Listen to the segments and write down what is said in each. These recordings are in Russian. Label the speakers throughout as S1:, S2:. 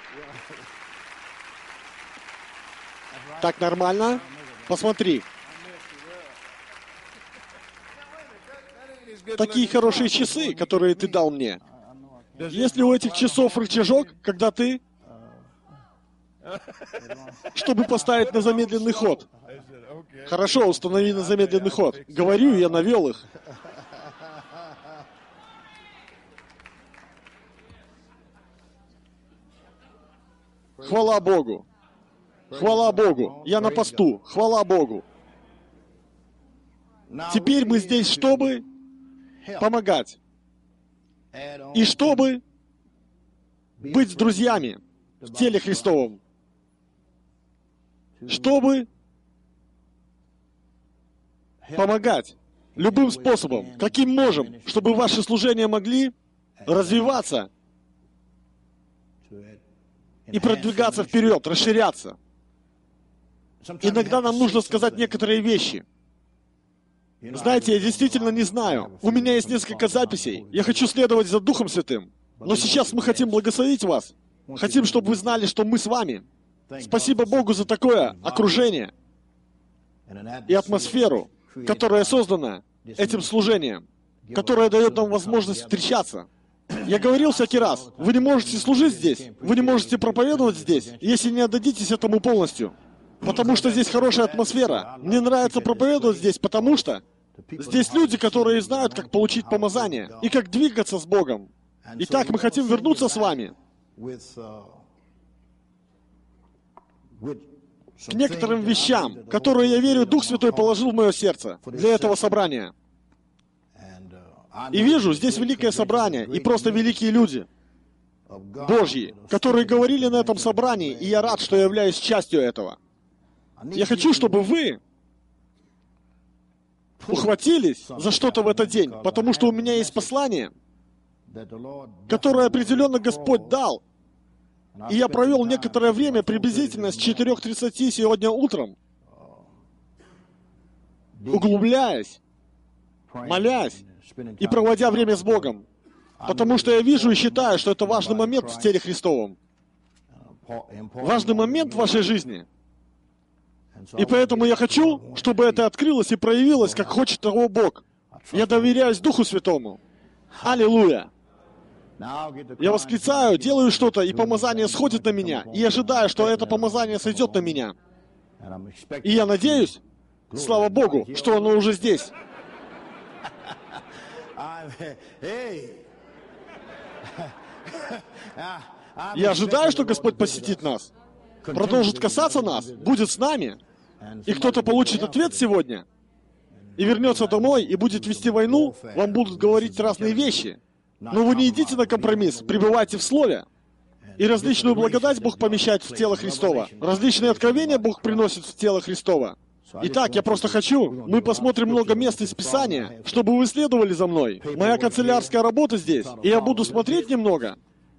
S1: Так нормально? Посмотри. Такие хорошие часы, которые ты дал мне. Есть ли у этих часов рычажок, когда ты... Чтобы поставить на замедленный ход. Хорошо, установи на замедленный ход. Говорю, я навел их. Хвала Богу. Хвала Богу. Я на посту. Хвала Богу. Теперь мы здесь, чтобы помогать. И чтобы быть с друзьями в теле Христовом. Чтобы помогать любым способом, каким можем, чтобы ваши служения могли развиваться и продвигаться вперед, расширяться. Иногда нам нужно сказать некоторые вещи. Знаете, я действительно не знаю. У меня есть несколько записей. Я хочу следовать за Духом Святым. Но сейчас мы хотим благословить вас. Хотим, чтобы вы знали, что мы с вами. Спасибо Богу за такое окружение и атмосферу, которая создана этим служением, которая дает нам возможность встречаться. Я говорил всякий раз, вы не можете служить здесь, вы не можете проповедовать здесь, если не отдадитесь этому полностью. Потому что здесь хорошая атмосфера. Мне нравится проповедовать здесь, потому что здесь люди, которые знают, как получить помазание и как двигаться с Богом. Итак, мы хотим вернуться с вами к некоторым вещам, которые, я верю, Дух Святой положил в мое сердце для этого собрания. И вижу, здесь великое собрание, и просто великие люди Божьи, которые говорили на этом собрании, и я рад, что я являюсь частью этого. Я хочу, чтобы вы ухватились за что-то в этот день, потому что у меня есть послание, которое определенно Господь дал. И я провел некоторое время, приблизительно с 4:30 сегодня утром, углубляясь, молясь и проводя время с Богом. Потому что я вижу и считаю, что это важный момент в теле Христовом. Важный момент в вашей жизни. И поэтому я хочу, чтобы это открылось и проявилось, как хочет того Бог. Я доверяюсь Духу Святому. Аллилуйя! Я восклицаю, делаю что-то, и помазание сходит на меня, и ожидаю, что это помазание сойдет на меня. И я надеюсь, слава Богу, что оно уже здесь. Я ожидаю, что Господь посетит нас, продолжит касаться нас, будет с нами, и кто-то получит ответ сегодня, и вернется домой, и будет вести войну, вам будут говорить разные вещи. Но вы не идите на компромисс, пребывайте в Слове. И различную благодать Бог помещает в тело Христова. Различные откровения Бог приносит в тело Христова. Итак, я просто хочу, мы посмотрим много мест из Писания, чтобы вы следовали за мной. Моя канцелярская работа здесь, и я буду смотреть немного.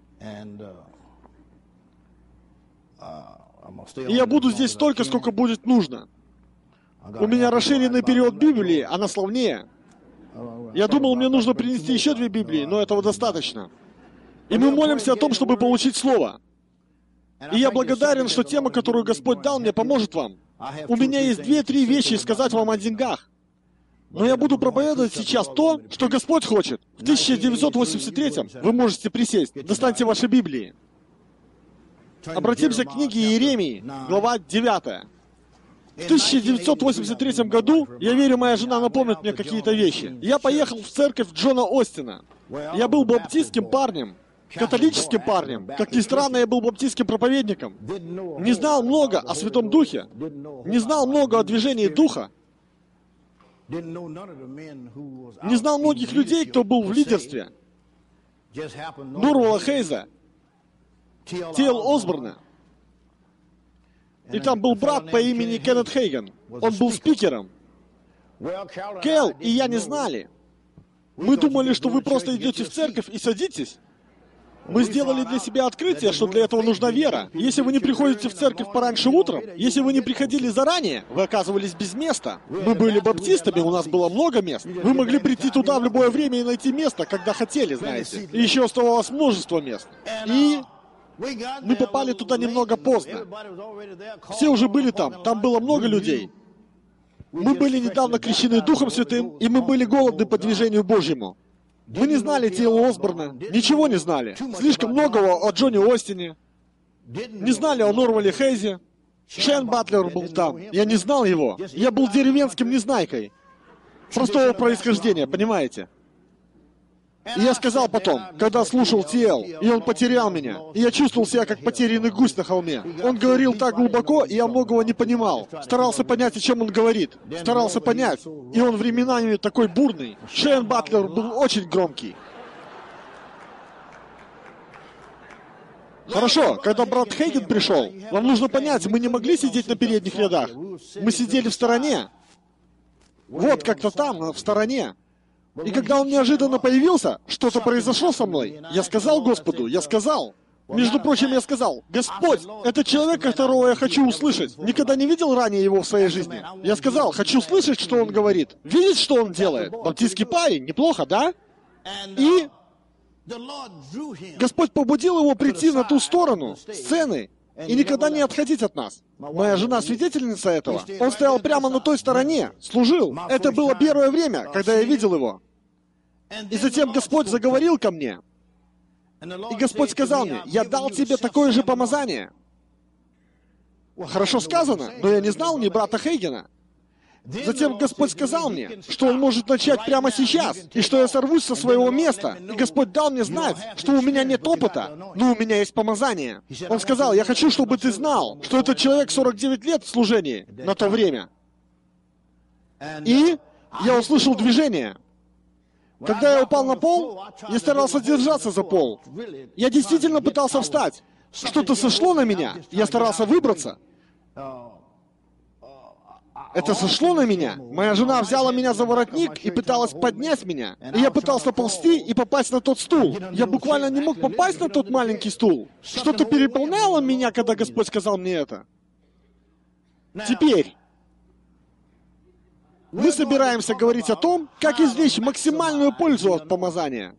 S1: И я буду здесь столько, сколько будет нужно. У меня расширенный период Библии, она славнее. Я думал, мне нужно принести еще 2 Библии, но этого достаточно. И мы молимся о том, чтобы получить Слово. И я благодарен, что тема, которую Господь дал мне, поможет вам. У меня есть 2-3 вещи сказать вам о деньгах. Но я буду проповедовать сейчас то, что Господь хочет. В 1983 вы можете присесть. Достаньте ваши Библии. Обратимся к книге Иеремии, глава 9. В 1983 году, я верю, моя жена напомнит мне какие-то вещи. Я поехал в церковь Джона Остина. Я был баптистским парнем, католическим парнем. Как ни странно, я был баптистским проповедником. Не знал много о Святом Духе. Не знал много о движении Духа. Не знал многих людей, кто был в лидерстве. Нурвала Хейза, Т.Л. Осборна. И там был брат по имени Кеннет Хейган. Он был спикером. Кэл и я не знали. Мы думали, что вы просто идете в церковь и садитесь. Мы сделали для себя открытие, что для этого нужна вера. Если вы не приходите в церковь пораньше утром, если вы не приходили заранее, вы оказывались без места. Мы были баптистами, у нас было много мест. Вы могли прийти туда в любое время и найти место, когда хотели, знаете. И еще оставалось множество мест. И Мы попали туда немного поздно. Все уже были там. Там было много людей. Мы были недавно крещены Духом Святым, и мы были голодны по движению Божьему. Мы не знали Тила Осборна, ничего не знали. Слишком многого о Джонни Остине. Не знали о Нормале Хейзе. Шейн Батлер был там. Я не знал его. Я был деревенским незнайкой. Простого происхождения, понимаете? И я сказал потом, когда слушал Тиэл, и он потерял меня, и я чувствовал себя как потерянный гусь на холме. Он говорил так глубоко, и я многого не понимал. Старался понять, о чем он говорит. Старался понять. И он временами такой бурный. Шейн Батлер был очень громкий. Хорошо, когда брат Хейген пришел, вам нужно понять, мы не могли сидеть на передних рядах. Мы сидели в стороне. Вот как-то там, в стороне. И когда он неожиданно появился, что-то произошло со мной. Я сказал Господу, между прочим, я сказал, Господь, это человек, которого я хочу услышать. Никогда не видел ранее его в своей жизни. Я сказал, хочу слышать, что он говорит. Видеть, что он делает. Баптистский парень, неплохо, да? И Господь побудил его прийти на ту сторону сцены и никогда не отходить от нас. Моя жена свидетельница этого. Он стоял прямо на той стороне, служил. Это было первое время, когда я видел его. И затем Господь заговорил ко мне. И Господь сказал мне, я дал тебе такое же помазание. Хорошо сказано, но я не знал ни брата Хейгена. Затем Господь сказал мне, что Он может начать прямо сейчас, и что я сорвусь со своего места. И Господь дал мне знать, что у меня нет опыта, но у меня есть помазание. Он сказал, я хочу, чтобы ты знал, что этот человек 49 лет в служении на то время. И я услышал движение. Когда я упал на пол, я старался держаться за пол. Я действительно пытался встать. Что-то сошло на меня, я старался выбраться. Это сошло на меня. Моя жена взяла меня за воротник и пыталась поднять меня. И я пытался ползти и попасть на тот стул. Я буквально не мог попасть на тот маленький стул. Что-то переполняло меня, когда Господь сказал мне это. Теперь мы собираемся говорить о том, как извлечь максимальную пользу от помазания.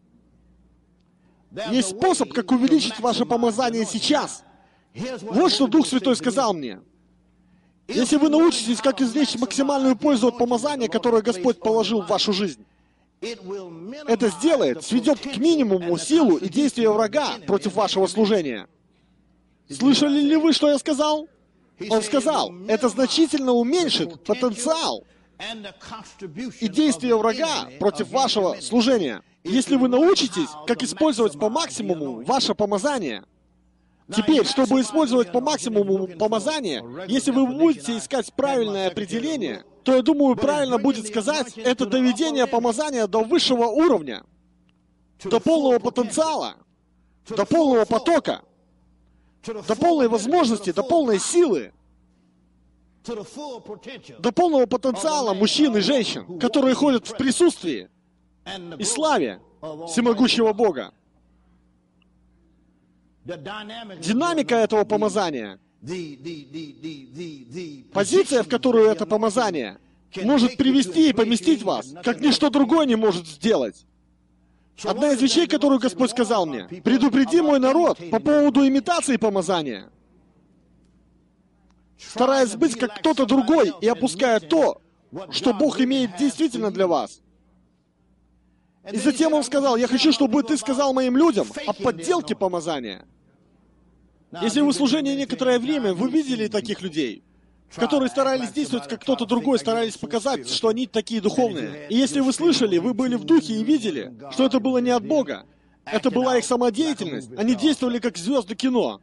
S1: Есть способ, как увеличить ваше помазание сейчас. Вот что Дух Святой сказал мне. Если вы научитесь, как извлечь максимальную пользу от помазания, которое Господь положил в вашу жизнь, это сведет к минимуму силу и действия врага против вашего служения. Слышали ли вы, что я сказал? Он сказал, это значительно уменьшит потенциал и действия врага против вашего служения. Если вы научитесь, как использовать по максимуму ваше помазание. Теперь, чтобы использовать по максимуму помазание, если вы будете искать правильное определение, то, я думаю, правильно будет сказать, это доведение помазания до высшего уровня, до полного потенциала, до полного потока, до полной возможности, до полной силы, до полного потенциала мужчин и женщин, которые ходят в присутствии и славе всемогущего Бога. Динамика этого помазания, позиция, в которую это помазание может привести и поместить вас, как ничто другое не может сделать. Одна из вещей, которую Господь сказал мне, предупреди мой народ по поводу имитации помазания, стараясь быть как кто-то другой и опуская то, что Бог имеет действительно для вас. И затем Он сказал, я хочу, чтобы ты сказал моим людям о подделке помазания. Если вы в служении некоторое время, вы видели таких людей, которые старались действовать как кто-то другой, старались показать, что они такие духовные. И если вы слышали, вы были в духе и видели, что это было не от Бога. Это была их самодеятельность. Они действовали как звезды кино.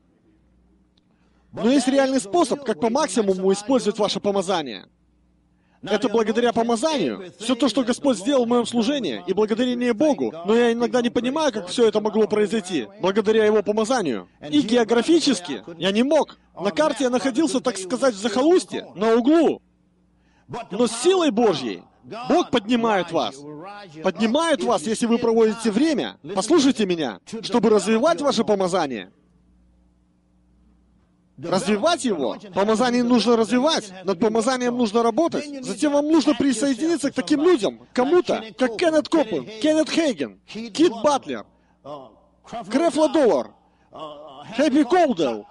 S1: Но есть реальный способ, как по максимуму использовать ваше помазание. Это благодаря помазанию. Все то, что Господь сделал в моем служении, и благодарение Богу. Но я иногда не понимаю, как все это могло произойти. Благодаря Его помазанию. И географически я не мог. На карте я находился, так сказать, в захолустье, на углу. Но с силой Божьей Бог поднимает вас. Поднимает вас, если вы проводите время, послушайте меня, чтобы развивать ваше помазание. Развивать его. Помазание нужно развивать. Над помазанием нужно работать. Затем вам нужно присоединиться к таким людям, кому-то, как Кеннет Копленд, Кеннет Хейген, Кит Батлер, Крефло Доллар. Хэппи Колдел,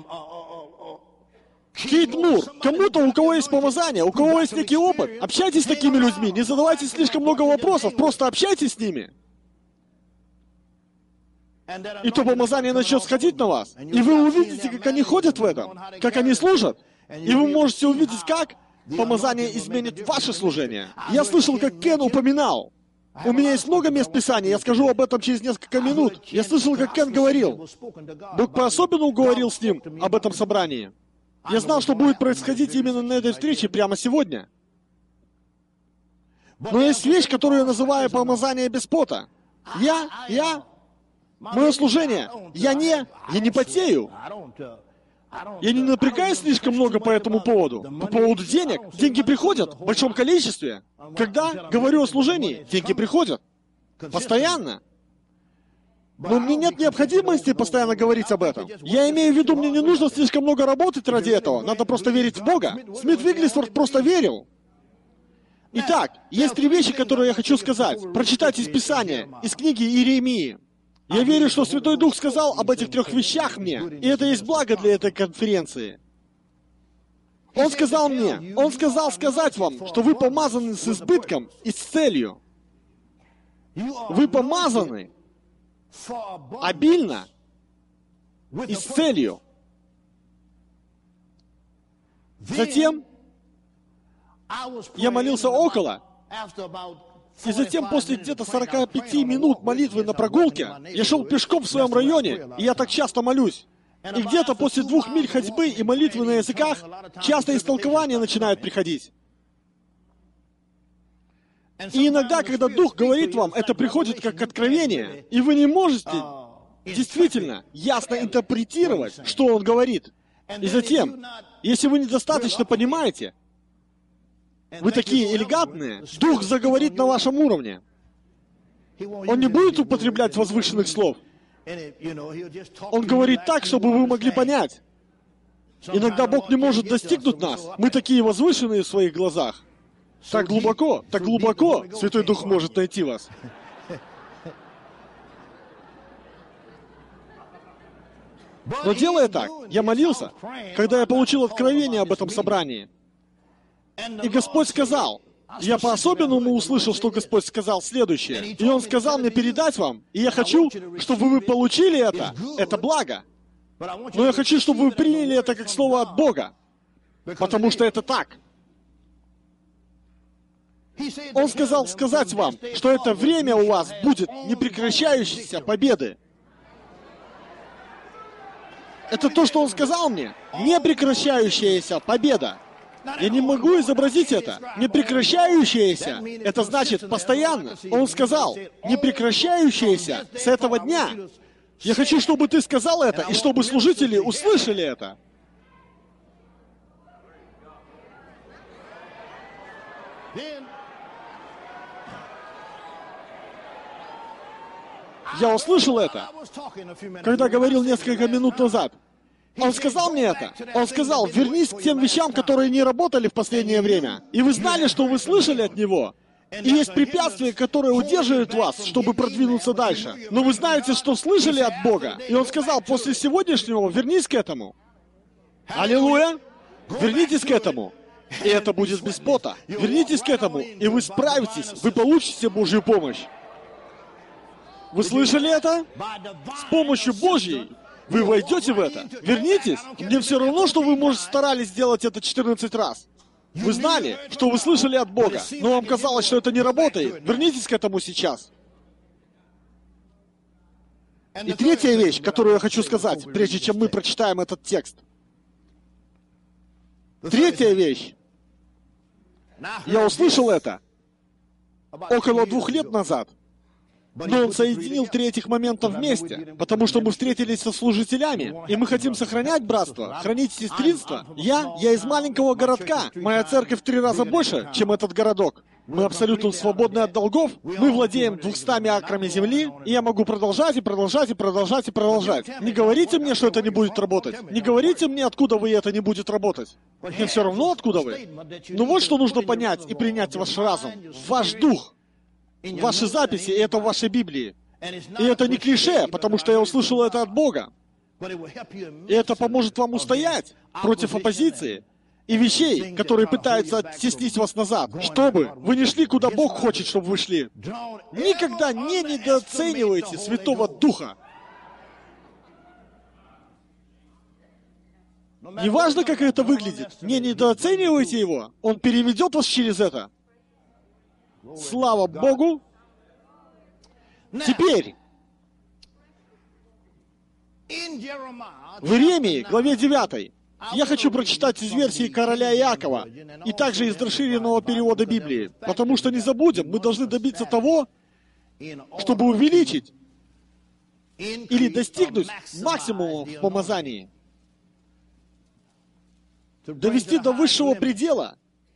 S1: Кейт Мур. Кому-то, у кого есть помазание, у кого есть некий опыт, общайтесь с такими людьми, не задавайте слишком много вопросов, просто общайтесь с ними. И то помазание начнет сходить на вас. И вы увидите, как они ходят в этом, как они служат. И вы можете увидеть, как помазание изменит ваше служение. Я слышал, как Кен упоминал. У меня есть много мест Писания, я скажу об этом через несколько минут. Я слышал, как Кен говорил. Бог по-особенному говорил с ним об этом собрании. Я знал, что будет происходить именно на этой встрече прямо сегодня. Но есть вещь, которую я называю помазание без пота. Мое служение, я не потею. Я не напрягаюсь слишком много по этому поводу. По поводу денег. Деньги приходят в большом количестве. Когда говорю о служении, деньги приходят. Постоянно. Но мне нет необходимости постоянно говорить об этом. Я имею в виду, мне не нужно слишком много работать ради этого. Надо просто верить в Бога. Смит Вигглесворт просто верил. Итак, есть 3 вещи, которые я хочу сказать. Прочитать из Писания, из книги Иеремии. Я верю, что Святой Дух сказал об этих 3 вещах мне, и это есть благо для этой конференции. Он сказал мне, Он сказал сказать вам, что вы помазаны с избытком и с целью. Вы помазаны обильно и с целью. Затем я молился около, и затем после где-то 45 минут молитвы на прогулке я шел пешком в своем районе, и я так часто молюсь. И где-то после 2 миль ходьбы и молитвы на языках часто истолкования начинают приходить. И иногда, когда Дух говорит вам, это приходит как откровение, и вы не можете действительно ясно интерпретировать, что Он говорит. И затем, если вы недостаточно понимаете, вы такие элегантные, Дух заговорит на вашем уровне. Он не будет употреблять возвышенных слов. Он говорит так, чтобы вы могли понять. Иногда Бог не может достигнуть нас. Мы такие возвышенные в своих глазах. Так глубоко, Святой Дух может найти вас. Но делая так, я молился, когда я получил откровение об этом собрании. И Господь сказал, я по-особенному услышал, что Господь сказал следующее. И Он сказал мне передать вам, и я хочу, чтобы вы получили это благо. Но я хочу, чтобы вы приняли это как слово от Бога, потому что это так. Он сказал сказать вам, что это время у вас будет непрекращающейся победы. Это то, что Он сказал мне. Непрекращающаяся победа. Я не могу изобразить это. Непрекращающаяся. Это значит постоянно. Он сказал, непрекращающаяся с этого дня. Я хочу, чтобы ты сказал это, и чтобы служители услышали это. Я услышал это, когда говорил несколько минут назад. Он сказал мне это. Он сказал, вернись к тем вещам, которые не работали в последнее время. И вы знали, что вы слышали от Него. И есть препятствия, которые удерживают вас, чтобы продвинуться дальше. Но вы знаете, что слышали от Бога. И Он сказал, после сегодняшнего вернись к этому. Аллилуйя! Вернитесь к этому. И это будет без пота. Вернитесь к этому, и вы справитесь. Вы получите Божью помощь. Вы слышали это? С помощью Божьей вы войдете в это. Вернитесь. Мне все равно, что вы, может, старались сделать это 14 раз. Вы знали, что вы слышали от Бога, но вам казалось, что это не работает. Вернитесь к этому сейчас. И 3-я вещь, которую я хочу сказать, прежде чем мы прочитаем этот текст. 3-я вещь. Я услышал это около 2 лет назад. Но Он соединил 3 этих момента вместе, потому что мы встретились со служителями, и мы хотим сохранять братство, хранить сестринство. Я из маленького городка. Моя церковь в 3 раза больше, чем этот городок. Мы абсолютно свободны от долгов, мы владеем 200 акрами земли, и я могу продолжать, и продолжать, и продолжать, и продолжать. Не говорите мне, что это не будет работать. Не говорите мне, откуда вы, это не будет работать. Мне все равно, откуда вы. Но вот что нужно понять и принять ваш разум, ваш дух. Ваши записи, и это в вашей Библии. И это не клише, потому что я услышал это от Бога. И это поможет вам устоять против оппозиции и вещей, которые пытаются оттеснить вас назад, чтобы вы не шли, куда Бог хочет, чтобы вы шли. Никогда не недооценивайте Святого Духа. Неважно, как это выглядит, не недооценивайте Его. Он переведет вас через это. Слава Богу! Теперь, в Иеремии, главе 9, я хочу прочитать из версии короля Иакова и также из расширенного перевода Библии, потому что не забудем, мы должны добиться того, чтобы увеличить или достигнуть максимума в помазании, довести до высшего предела,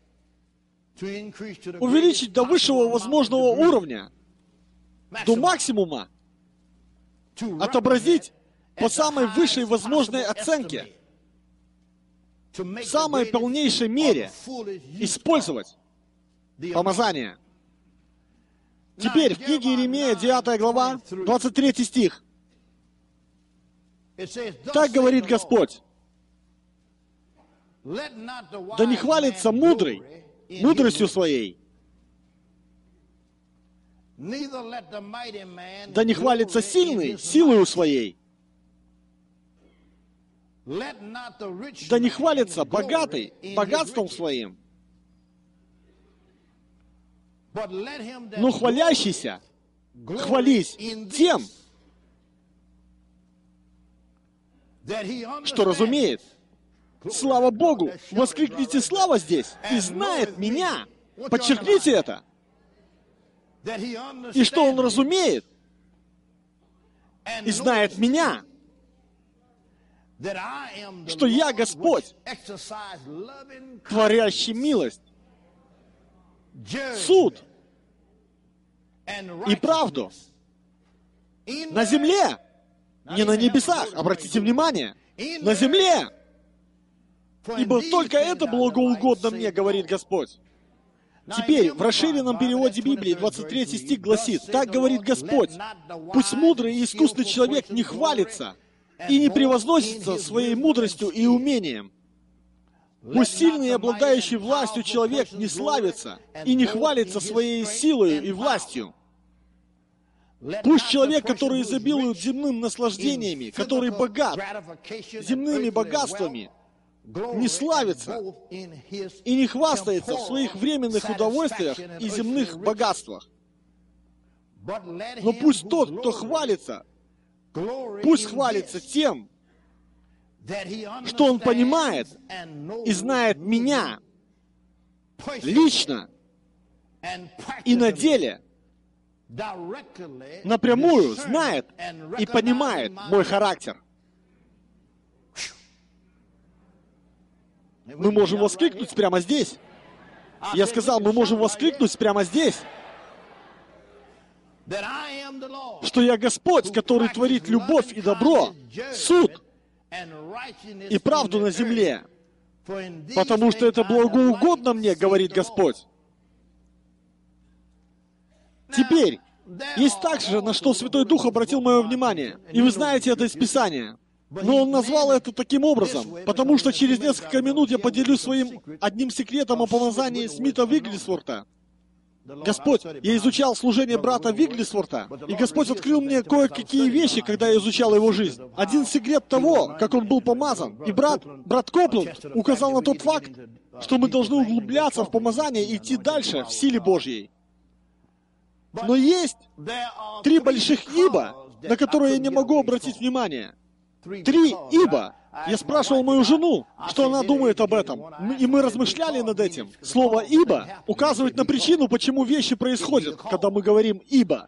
S1: увеличить до высшего возможного уровня, до максимума, отобразить по самой высшей возможной оценке, в самой полнейшей мере использовать помазание. Теперь в книге Иеремия, 9 глава, 23 стих. Так говорит Господь: «Да не хвалится мудрый мудростью своей, да не хвалится сильный силою своей, да не хвалится богатый богатством своим, но хвалящийся хвались тем, что разумеет». Слава Богу! Воскликните «Слава» здесь! «И знает меня». Подчеркните это. И что он разумеет? И знает меня. Что я Господь, творящий милость, суд и правду на земле, не на небесах, обратите внимание, на земле. Ибо только это благоугодно мне, говорит Господь. Теперь, в расширенном переводе Библии, 23 стих гласит: «Так говорит Господь, пусть мудрый и искусный человек не хвалится и не превозносится своей мудростью и умением. Пусть сильный и обладающий властью человек не славится и не хвалится своей силой и властью. Пусть человек, который изобилует земным наслаждениями, который богат земными богатствами, не славится и не хвастается в своих временных удовольствиях и земных богатствах. Но пусть тот, кто хвалится, пусть хвалится тем, что он понимает и знает меня лично и на деле, напрямую знает и понимает мой характер». Мы можем воскликнуть прямо здесь. Я сказал, мы можем воскликнуть прямо здесь, что я Господь, который творит любовь и добро, суд и правду на земле, потому что это благоугодно мне, говорит Господь. Теперь, есть также, на что Святой Дух обратил мое внимание, и вы знаете это из Писания. Но он назвал это таким образом, потому что через несколько минут я поделюсь своим одним секретом о помазании Смита Вигглесворта. Господь, я изучал служение брата Вигглесворта, и Господь открыл мне кое-какие вещи, когда я изучал его жизнь. Один секрет того, как он был помазан. И брат Копланд указал на тот факт, что мы должны углубляться в помазание и идти дальше в силе Божьей. Но есть 3 больших «ибо», на которые я не могу обратить внимание. 3 «ибо». Я спрашивал мою жену, что она думает об этом. И мы размышляли над этим. Слово «ибо» указывает на причину, почему вещи происходят, когда мы говорим «ибо».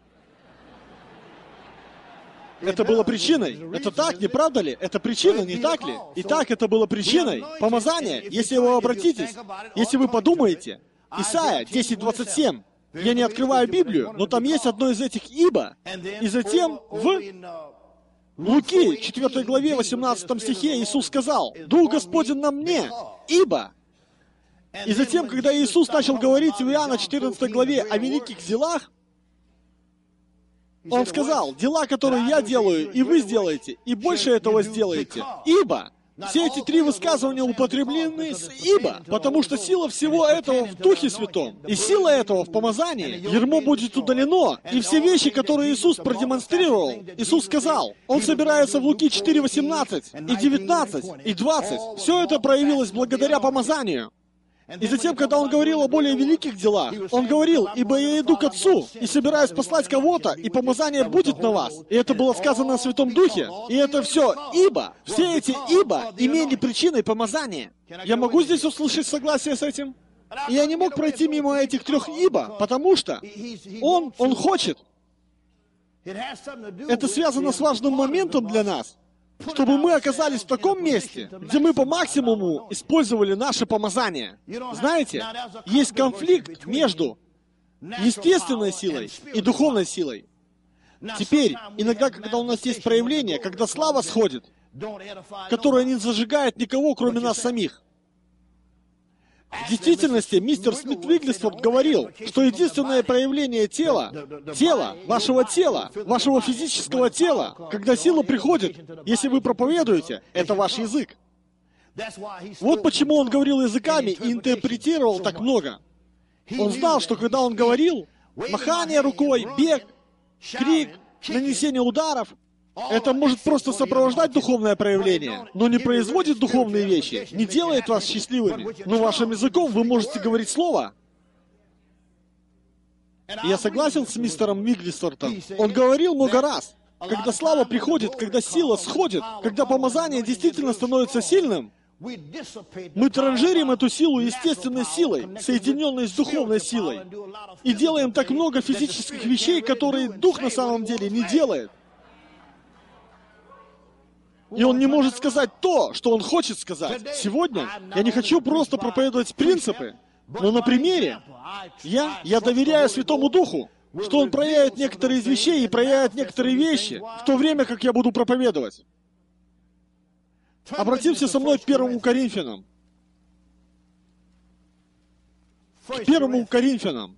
S1: Это было причиной. Это так, не правда ли? Это причина, не так ли? Итак, это было причиной. Помазание, если вы обратитесь, если вы подумаете, Исайя 10:27. Я не открываю Библию, но там есть одно из этих «ибо». И затем в Луки, 4 главе, 18 стихе, Иисус сказал: «Дух Господень на мне, ибо». И затем, когда Иисус начал говорить в Иоанна 14 главе о великих делах, Он сказал: «Дела, которые я делаю, и вы сделаете, и больше этого сделаете. Ибо...» Все эти три высказывания употреблены с «ибо», потому что сила всего этого в Духе Святом, и сила этого в помазании. Ярмо будет удалено, и все вещи, которые Иисус продемонстрировал, Иисус сказал, Он собирается в Луки 4:18, и 19, и 20. Все это проявилось благодаря помазанию. И затем, когда Он говорил о более великих делах, Он говорил: «Ибо я иду к Отцу, и собираюсь послать кого-то, и помазание будет на вас». И это было сказано о Святом Духе. И это все «ибо». Все эти «ибо» имели причиной помазания. Я могу здесь услышать согласие с этим? И я не мог пройти мимо этих трех «ибо», потому что Он хочет. Это связано с важным моментом для нас, чтобы мы оказались в таком месте, где мы по максимуму использовали наше помазание. Знаете, есть конфликт между естественной силой и духовной силой. Теперь, иногда, когда у нас есть проявление, когда слава сходит, которая не зажигает никого, кроме нас самих. В действительности, мистер Смит Вигглесворт говорил, что единственное проявление тела, вашего физического тела, когда сила приходит, если вы проповедуете, это ваш язык. Вот почему он говорил языками и интерпретировал так много. Он знал, что когда он говорил, махание рукой, бег, крик, нанесение ударов, это может просто сопровождать духовное проявление, но не производит духовные вещи, не делает вас счастливыми. Но вашим языком вы можете говорить слово. И я согласен с мистером Вигглесвортом. Он говорил много раз, когда слава приходит, когда сила сходит, когда помазание действительно становится сильным, мы транжирим эту силу естественной силой, соединенной с духовной силой, и делаем так много физических вещей, которые дух на самом деле не делает. И он не может сказать то, что он хочет сказать. Сегодня я не хочу просто проповедовать принципы, но на примере я доверяю Святому Духу, что Он проявит некоторые из вещей и проявит некоторые вещи, в то время, как я буду проповедовать. Обратимся со мной к 1 Коринфянам. К 1 Коринфянам.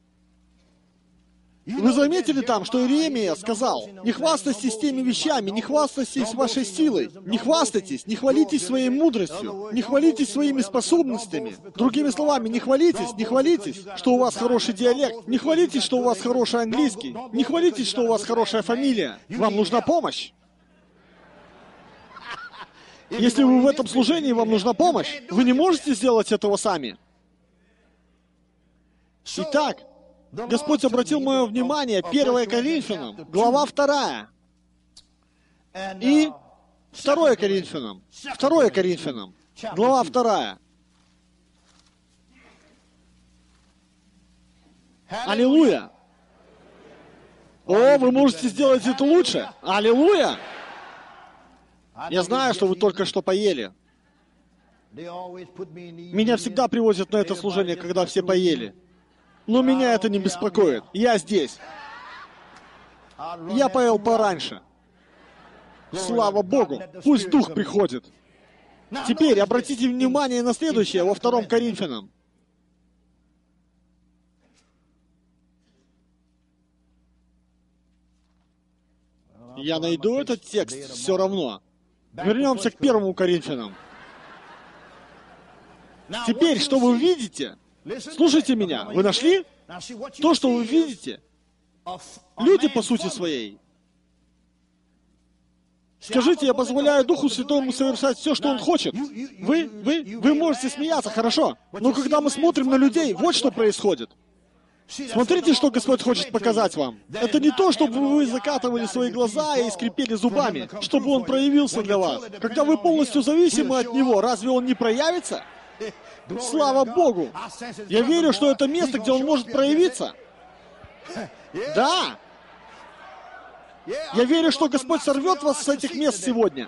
S1: Вы заметили там, что Иеремия сказал: «Не хвастайтесь теми вещами, не хвастайтесь вашей силой, не хвастайтесь, не хвалитесь своей мудростью, не хвалитесь своими способностями». Другими словами, не хвалитесь, что у вас хороший диалект, не хвалитесь, что у вас хороший английский, не хвалитесь, что у вас хорошая фамилия. Вам нужна помощь. Если вы в этом служении, вам нужна помощь. Вы не можете сделать этого сами. Итак, Господь обратил мое внимание, 1 Коринфянам, глава 2. И 2 Коринфянам, глава 2. Аллилуйя! О, вы можете сделать это лучше! Аллилуйя! Я знаю, что вы только что поели. Меня всегда привозят на это служение, когда все поели. Но меня это не беспокоит. Я здесь. Я поел пораньше. Слава Богу! Пусть Дух приходит. Теперь обратите внимание на следующее во 2 Коринфянам. Я найду этот текст все равно. Вернемся к 1 Коринфянам. Теперь, что вы видите? Слушайте меня. Вы нашли? То, что вы видите, люди по сути своей. Скажите: я позволяю Духу Святому совершать все, что Он хочет. Вы можете смеяться, хорошо. Но когда мы смотрим на людей, вот что происходит. Смотрите, что Господь хочет показать вам. Это не то, чтобы вы закатывали свои глаза и скрипели зубами, чтобы Он проявился для вас. Когда вы полностью зависимы от Него, разве Он не проявится? Слава Богу! Я верю, что это место, где Он может проявиться. Да! Я верю, что Господь сорвет вас с этих мест сегодня.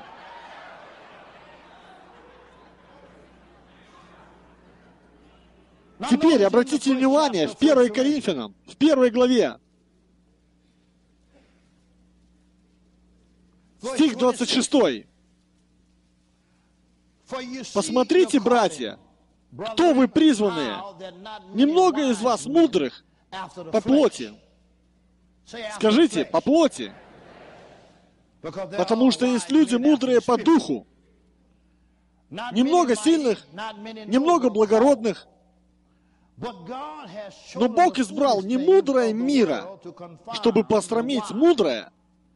S1: Теперь обратите внимание, в 1 Коринфянам, в 1 главе, стих 26. Посмотрите, братья, кто вы призванные. Немного из вас мудрых по плоти, Скажите, по плоти. Потому что есть люди мудрые по духу. Немного сильных, немного благородных. Но Бог избрал не мудрое мира, чтобы посрамить мудрое.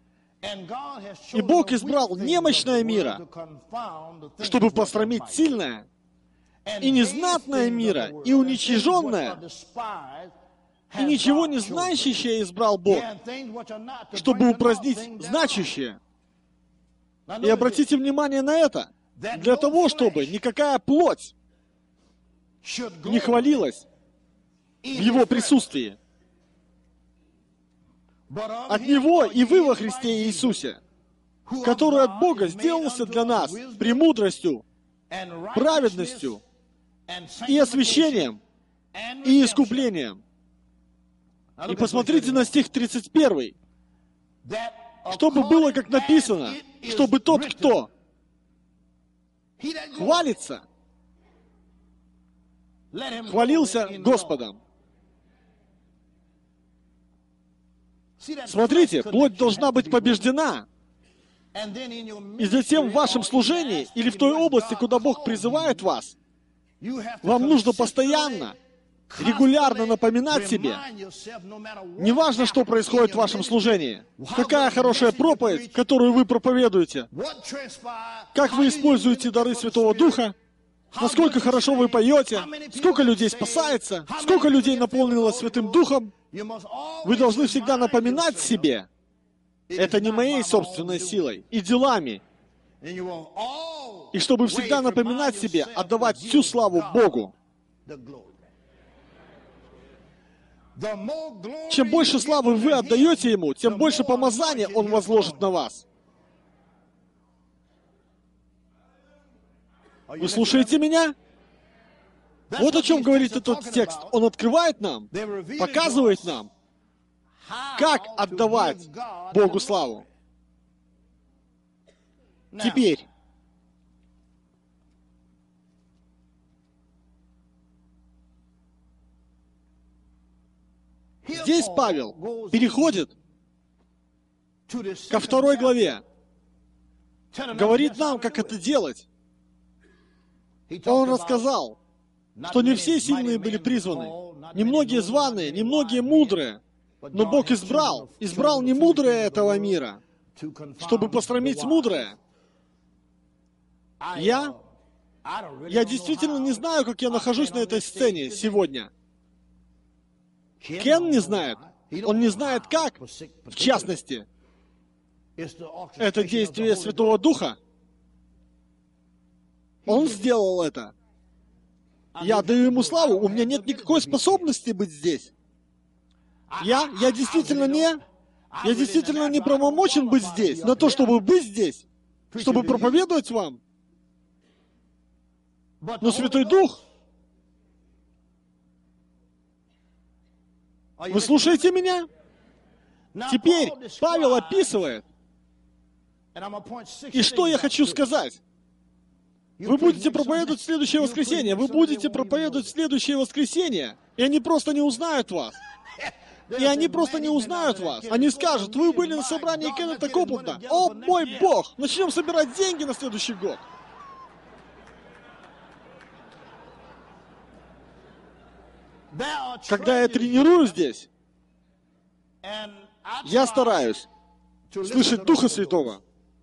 S1: И Бог избрал немощное мира, чтобы посрамить сильное. И незнатное мира, и уничиженное, и ничего не знающее избрал Бог, чтобы упразднить значащее. И обратите внимание на это. Для того, чтобы никакая плоть не хвалилась в Его присутствии. От Него и вы во Христе Иисусе, который от Бога сделался для нас премудростью, праведностью и освящением, и искуплением. И посмотрите на стих 31. Чтобы было, как написано, чтобы тот, кто хвалится, хвалился Господом. Смотрите, плоть должна быть побеждена. И затем в вашем служении или в той области, куда Бог призывает вас, вам нужно постоянно, регулярно напоминать себе, неважно, что происходит в вашем служении, какая хорошая проповедь, которую вы проповедуете, как вы используете дары Святого Духа, насколько хорошо вы поете, сколько людей спасается, сколько людей наполнилось Святым Духом, вы должны всегда напоминать себе, это не моей собственной силой и делами. И чтобы всегда напоминать себе, отдавать всю славу Богу. Чем больше славы вы отдаете Ему, тем больше помазания Он возложит на вас. Вы слушаете меня? Вот о чем говорит этот текст. Он открывает нам, показывает нам, как отдавать Богу славу. Теперь, здесь Павел переходит ко 2 главе, говорит нам, как это делать. Он рассказал, что не все сильные были призваны, немногие званые, немногие мудрые, но Бог избрал не мудрое этого мира, чтобы посрамить мудрое. Я действительно не знаю, как я нахожусь на этой сцене сегодня. Кен не знает. Он не знает, как, в частности, это действие Святого Духа. Он сделал это. Я даю Ему славу. У меня нет никакой способности быть здесь. Я действительно не правомочен быть здесь, на то, чтобы быть здесь, чтобы проповедовать вам. Но Святой Дух, вы слушаете меня? Теперь Павел описывает. И что я хочу сказать? Вы будете проповедовать в следующее воскресенье. Вы будете проповедовать в следующее воскресенье. И они просто не узнают вас. Они скажут, вы были на собрании Кеннета Копланда. О, мой Бог! Начнем собирать деньги на следующий год. Когда я тренирую здесь, я стараюсь слышать Духа Святого.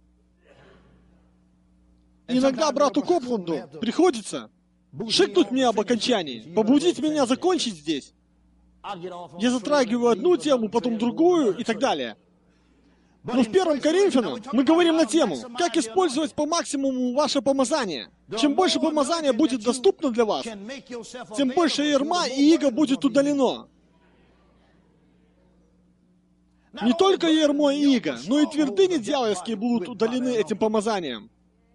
S1: Иногда брату Копланду приходится шикнуть мне об окончании, побудить меня закончить здесь. Я затрагиваю одну тему, потом другую и так далее. Но в 1 Коринфянам мы говорим на тему, как использовать по максимуму ваше помазание. Чем больше помазания будет доступно для вас, тем больше ярма и иго будет удалено. Не только ярмо и иго, но и твердыни дьявольские будут удалены этим помазанием.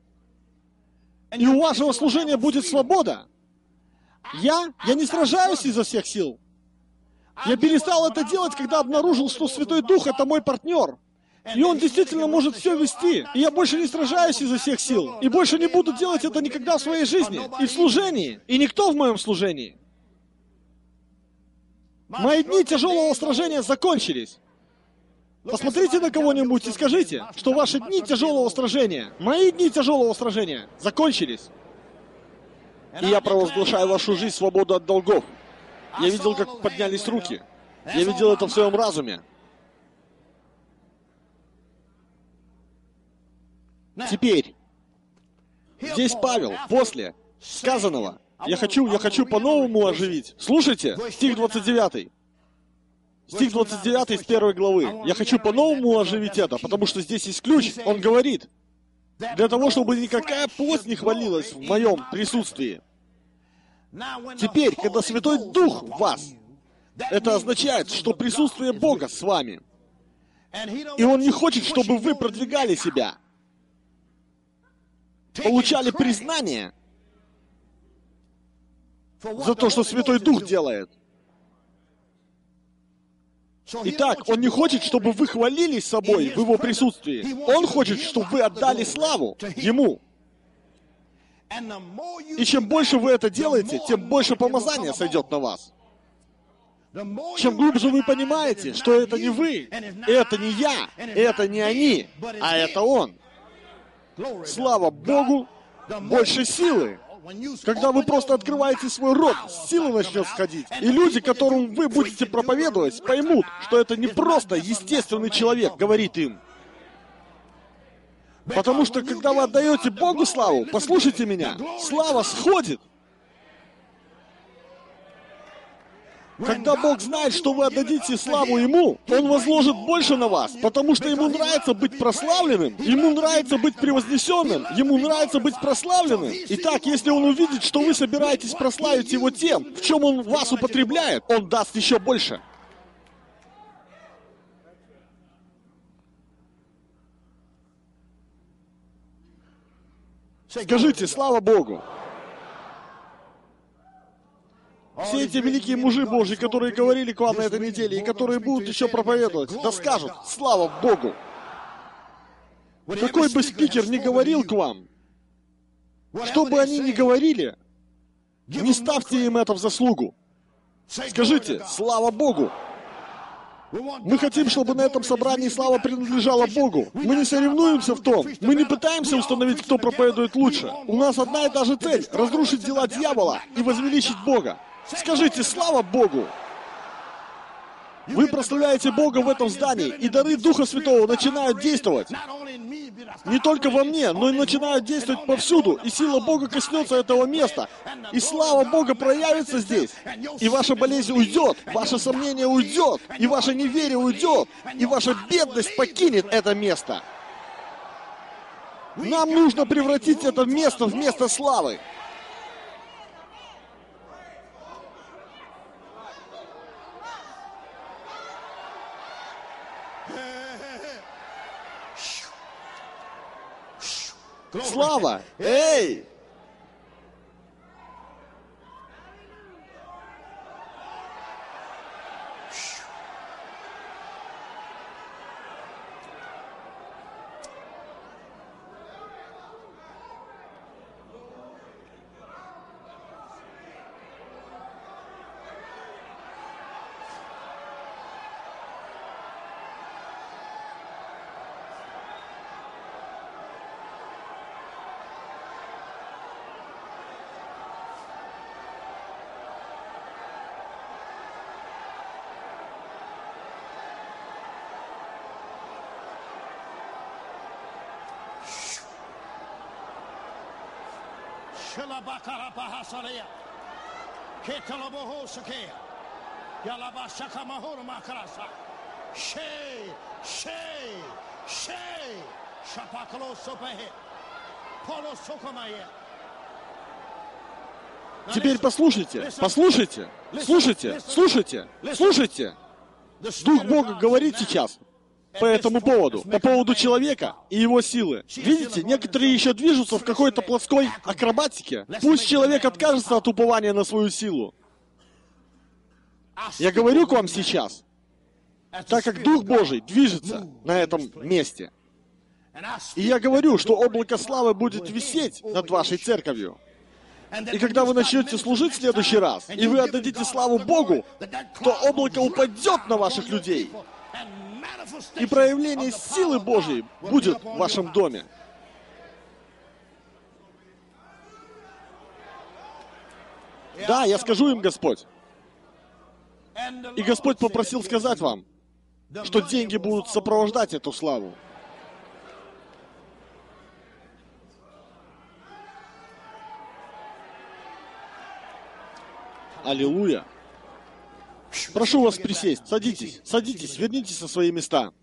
S1: И у вашего служения будет свобода. Я не сражаюсь изо всех сил. Я перестал это делать, когда обнаружил, что Святой Дух — это мой партнер. И Он действительно может все вести. И я больше не сражаюсь изо всех сил. И больше не буду делать это никогда в своей жизни. И в служении. И никто в моем служении. Мои дни тяжелого сражения закончились. Посмотрите на кого-нибудь и скажите, что ваши дни тяжелого сражения, мои дни тяжелого сражения закончились. И я провозглашаю вашу жизнь свободу от долгов. Я видел, как поднялись руки. Я видел это в своем разуме. Теперь, здесь Павел, после сказанного, я хочу по-новому оживить. Слушайте, стих 29. Стих 29 из 1 главы. Я хочу по-новому оживить это, потому что здесь есть ключ. Он говорит, для того, чтобы никакая плоть не хвалилась в моем присутствии. Теперь, когда Святой Дух в вас, это означает, что присутствие Бога с вами. И Он не хочет, чтобы вы продвигали себя, получали признание за то, что Святой Дух делает. Итак, Он не хочет, чтобы вы хвалились собой в Его присутствии. Он хочет, чтобы вы отдали славу Ему. И чем больше вы это делаете, тем больше помазания сойдет на вас. Чем глубже вы понимаете, что это не вы, это не я, это не они, а это Он. Слава Богу, больше силы. Когда вы просто открываете свой рот, сила начнет сходить. И люди, которым вы будете проповедовать, поймут, что это не просто естественный человек говорит им. Потому что, когда вы отдаете Богу славу, послушайте меня, слава сходит. Когда Бог знает, что вы отдадите славу Ему, Он возложит больше на вас, потому что Ему нравится быть прославленным, Ему нравится быть превознесенным, Ему нравится быть прославленным. Итак, если Он увидит, что вы собираетесь прославить Его тем, в чем Он вас употребляет, Он даст еще больше. Скажите, слава Богу! Все эти великие мужи Божьи, которые говорили к вам на этой неделе, и которые будут еще проповедовать, да скажут, слава Богу! Какой бы спикер ни говорил к вам, что бы они ни говорили, не ставьте им это в заслугу. Скажите, слава Богу! Мы хотим, чтобы на этом собрании слава принадлежала Богу. Мы не соревнуемся в том. Мы не пытаемся установить, кто проповедует лучше. У нас одна и та же цель — разрушить дела дьявола и возвеличить Бога. Скажите, слава Богу! Вы прославляете Бога в этом здании, и дары Духа Святого начинают действовать. Не только во мне, но и начинают действовать повсюду, и сила Бога коснется этого места, и слава Бога проявится здесь, и ваша болезнь уйдет, ваше сомнение уйдет, и ваше неверие уйдет, и ваша бедность покинет это место. Нам нужно превратить это место в место славы. Слава! Эй! Теперь послушайте, послушайте, слушайте, слушайте, слушайте. Дух Бога говорит сейчас по этому поводу, по поводу человека и его силы. Видите, некоторые еще движутся в какой-то плоской акробатике. Пусть человек откажется от упования на свою силу. Я говорю к вам сейчас, так как Дух Божий движется на этом месте. И я говорю, что облако славы будет висеть над вашей церковью. И когда вы начнете служить в следующий раз, и вы отдадите славу Богу, то облако упадет на ваших людей и проявление силы Божьей будет в вашем доме. Да, я скажу им, Господь. И Господь попросил сказать вам, что деньги будут сопровождать эту славу. Аллилуйя. Прошу вас присесть. Садитесь, садитесь, вернитесь на свои места.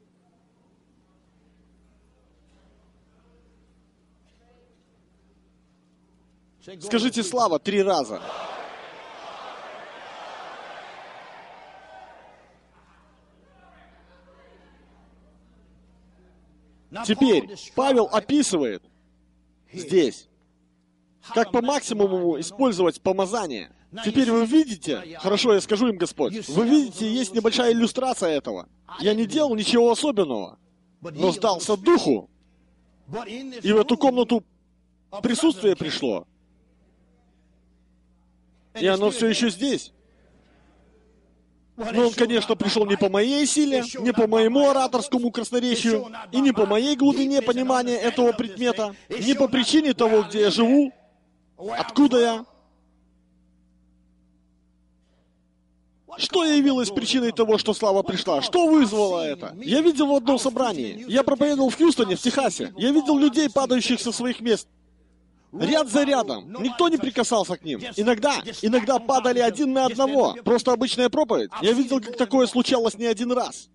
S1: Скажите «слава» 3 раза. Теперь Павел описывает здесь, как по максимуму использовать помазание. Теперь вы видите, хорошо, я скажу им, Господь, вы видите, есть небольшая иллюстрация этого. Я не делал ничего особенного, но сдался Духу, и в эту комнату присутствие пришло. И оно все еще здесь. Но он, конечно, пришел не по моей силе, не по моему ораторскому красноречию, и не по моей глубине понимания этого предмета, не по причине того, где я живу, откуда я. Что явилось причиной того, что слава пришла? Что вызвало это? Я видел в одном собрании. Я проповедовал в Хьюстоне, в Техасе. Я видел людей, падающих со своих мест. Ряд за рядом. Никто не прикасался к ним. Иногда падали один на одного. Просто обычная проповедь. Я видел, как такое случалось не один раз.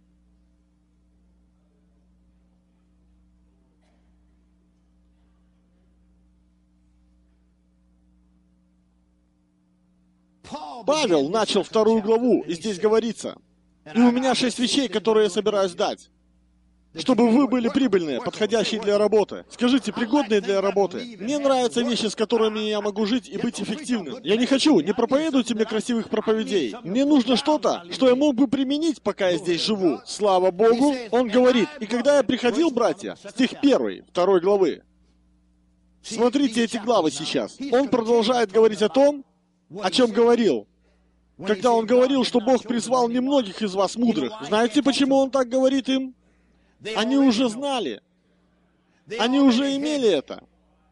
S1: Павел начал 2 главу, и здесь говорится: «И у меня 6 вещей, которые я собираюсь дать, чтобы вы были прибыльные, подходящие для работы». Скажите, пригодные для работы. Мне нравятся вещи, с которыми я могу жить и быть эффективным. Я не хочу, не проповедуйте мне красивых проповедей. Мне нужно что-то, что я мог бы применить, пока я здесь живу. Слава Богу, он говорит: «И когда я приходил, братья», стих 1, 2 главы. Смотрите эти главы сейчас. Он продолжает говорить о том, о чем говорил. Когда он говорил, что Бог призвал немногих из вас мудрых. Знаете, почему он так говорит им? Они уже знали. Они уже имели это.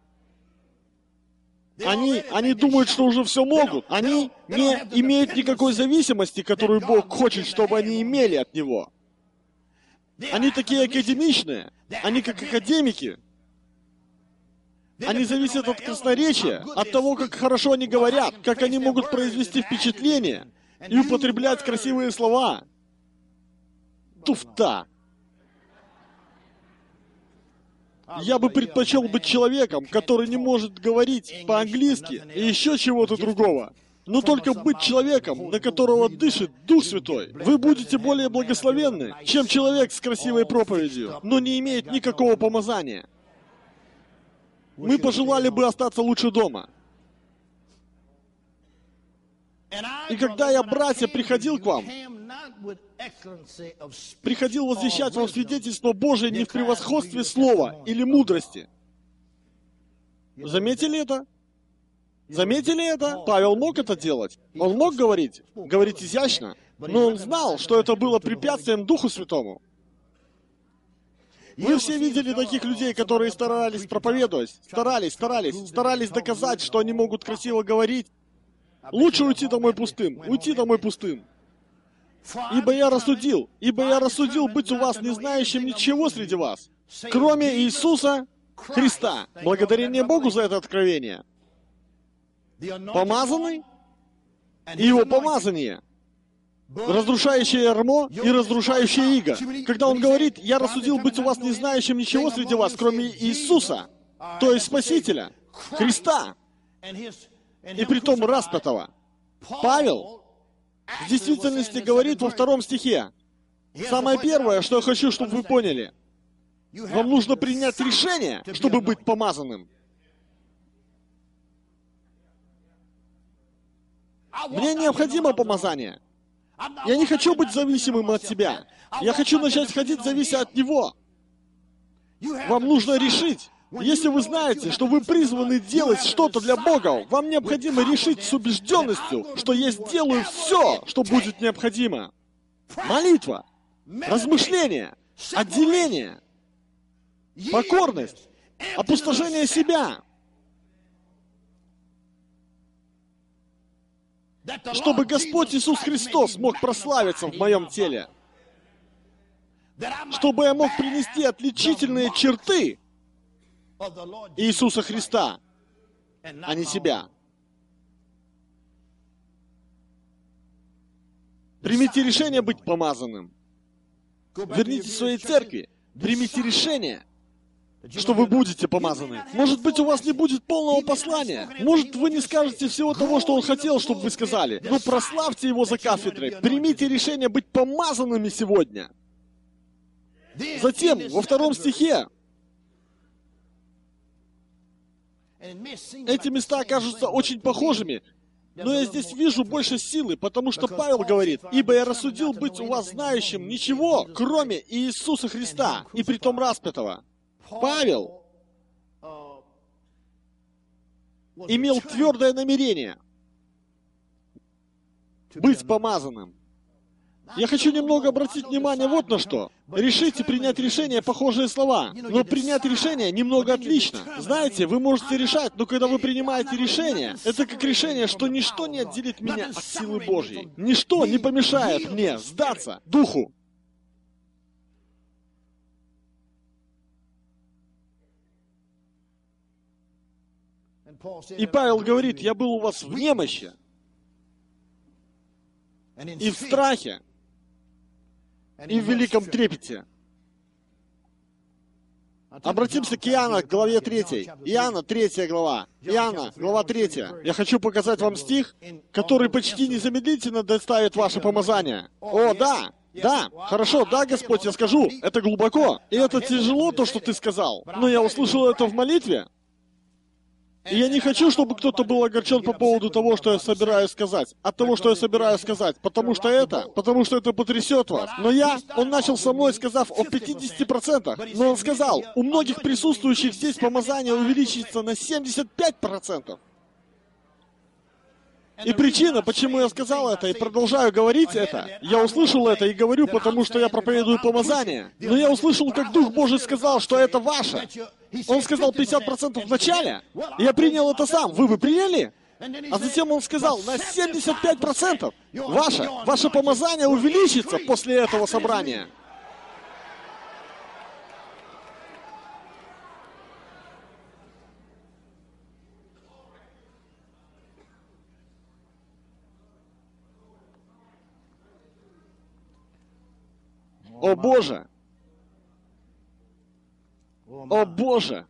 S1: Они думают, что уже все могут. Они не имеют никакой зависимости, которую Бог хочет, чтобы они имели от Него. Они такие академичные. Они как академики. Они зависят от красноречия, от того, как хорошо они говорят, как они могут произвести впечатление и употреблять красивые слова. Туфта. Я бы предпочел быть человеком, который не может говорить по-английски и еще чего-то другого. Но только быть человеком, на которого дышит Дух Святой. Вы будете более благословенны, чем человек с красивой проповедью, но не имеет никакого помазания. Мы пожелали бы остаться лучше дома. И когда я, братья, приходил к вам, приходил возвещать вам свидетельство Божие не в превосходстве слова или мудрости. Заметили это? Заметили это? Павел мог это делать. Он мог говорить изящно, но он знал, что это было препятствием Духу Святому. Вы все видели таких людей, которые старались проповедовать, старались доказать, что они могут красиво говорить. Лучше уйти домой пустым, Ибо я рассудил быть у вас не знающим ничего среди вас, кроме Иисуса Христа. Благодарение Богу за это откровение. Помазанный и его помазание. Разрушающее ярмо и разрушающее иго. Когда он говорит: «Я рассудил быть у вас не знающим ничего среди вас, кроме Иисуса», то есть Спасителя, Христа, и притом распятого. Павел в действительности говорит во 2 стихе: самое первое, что я хочу, чтобы вы поняли, вам нужно принять решение, чтобы быть помазанным. Мне необходимо помазание. Я не хочу быть зависимым от себя. Я хочу начать ходить, завися от Него. Вам нужно решить. Если вы знаете, что вы призваны делать что-то для Бога, вам необходимо решить с убежденностью, что я сделаю все, что будет необходимо. Молитва. размышление, отделение, покорность, опустошение себя, чтобы Господь Иисус Христос мог прославиться в моем теле, чтобы я мог принести отличительные черты Иисуса Христа, а не себя. Примите решение быть помазанным. Вернитесь в своей церкви. Примите решение, что вы будете помазаны. Может быть, у вас не будет полного послания. Может, вы не скажете всего того, что Он хотел, чтобы вы сказали. Но прославьте Его за кафедрой. Примите решение быть помазанными сегодня. Затем, во 2 стихе, эти места кажутся очень похожими, но я здесь вижу больше силы, потому что Павел говорит: «Ибо я рассудил быть у вас знающим ничего, кроме Иисуса Христа, и притом распятого». Павел имел твердое намерение быть помазанным. Я хочу немного обратить внимание вот на что. Решите принять решение — похожие слова. Но принять решение немного отлично. Знаете, вы можете решать, но когда вы принимаете решение, это как решение, что ничто не отделит меня от силы Божьей. Ничто не помешает мне сдаться Духу. И Павел говорит: «Я был у вас в немощи и в страхе, и в великом трепете». Обратимся к Иоанна, к главе 3. Иоанна, 3 глава. Иоанна, глава 3. Я хочу показать вам стих, который почти незамедлительно доставит ваше помазание. О, да! Да, хорошо, да, Господь, я скажу. Это глубоко. И это тяжело, то, что ты сказал. Но я услышал это в молитве. И я не хочу, чтобы кто-то был огорчен по поводу того, что я собираюсь сказать. От того, что я собираюсь сказать. Потому что это потрясет вас. Но он начал со мной, сказав о 50%. Но он сказал: у многих присутствующих здесь помазание увеличится на 75%. И причина, почему я сказал это и продолжаю говорить это, я услышал это и говорю, потому что я проповедую помазание. Но я услышал, как Дух Божий сказал, что это ваше. Он сказал 50% в начале, и я принял это сам. Вы приняли? А затем он сказал: на 75% ваше помазание увеличится после этого собрания. О Боже! О Боже!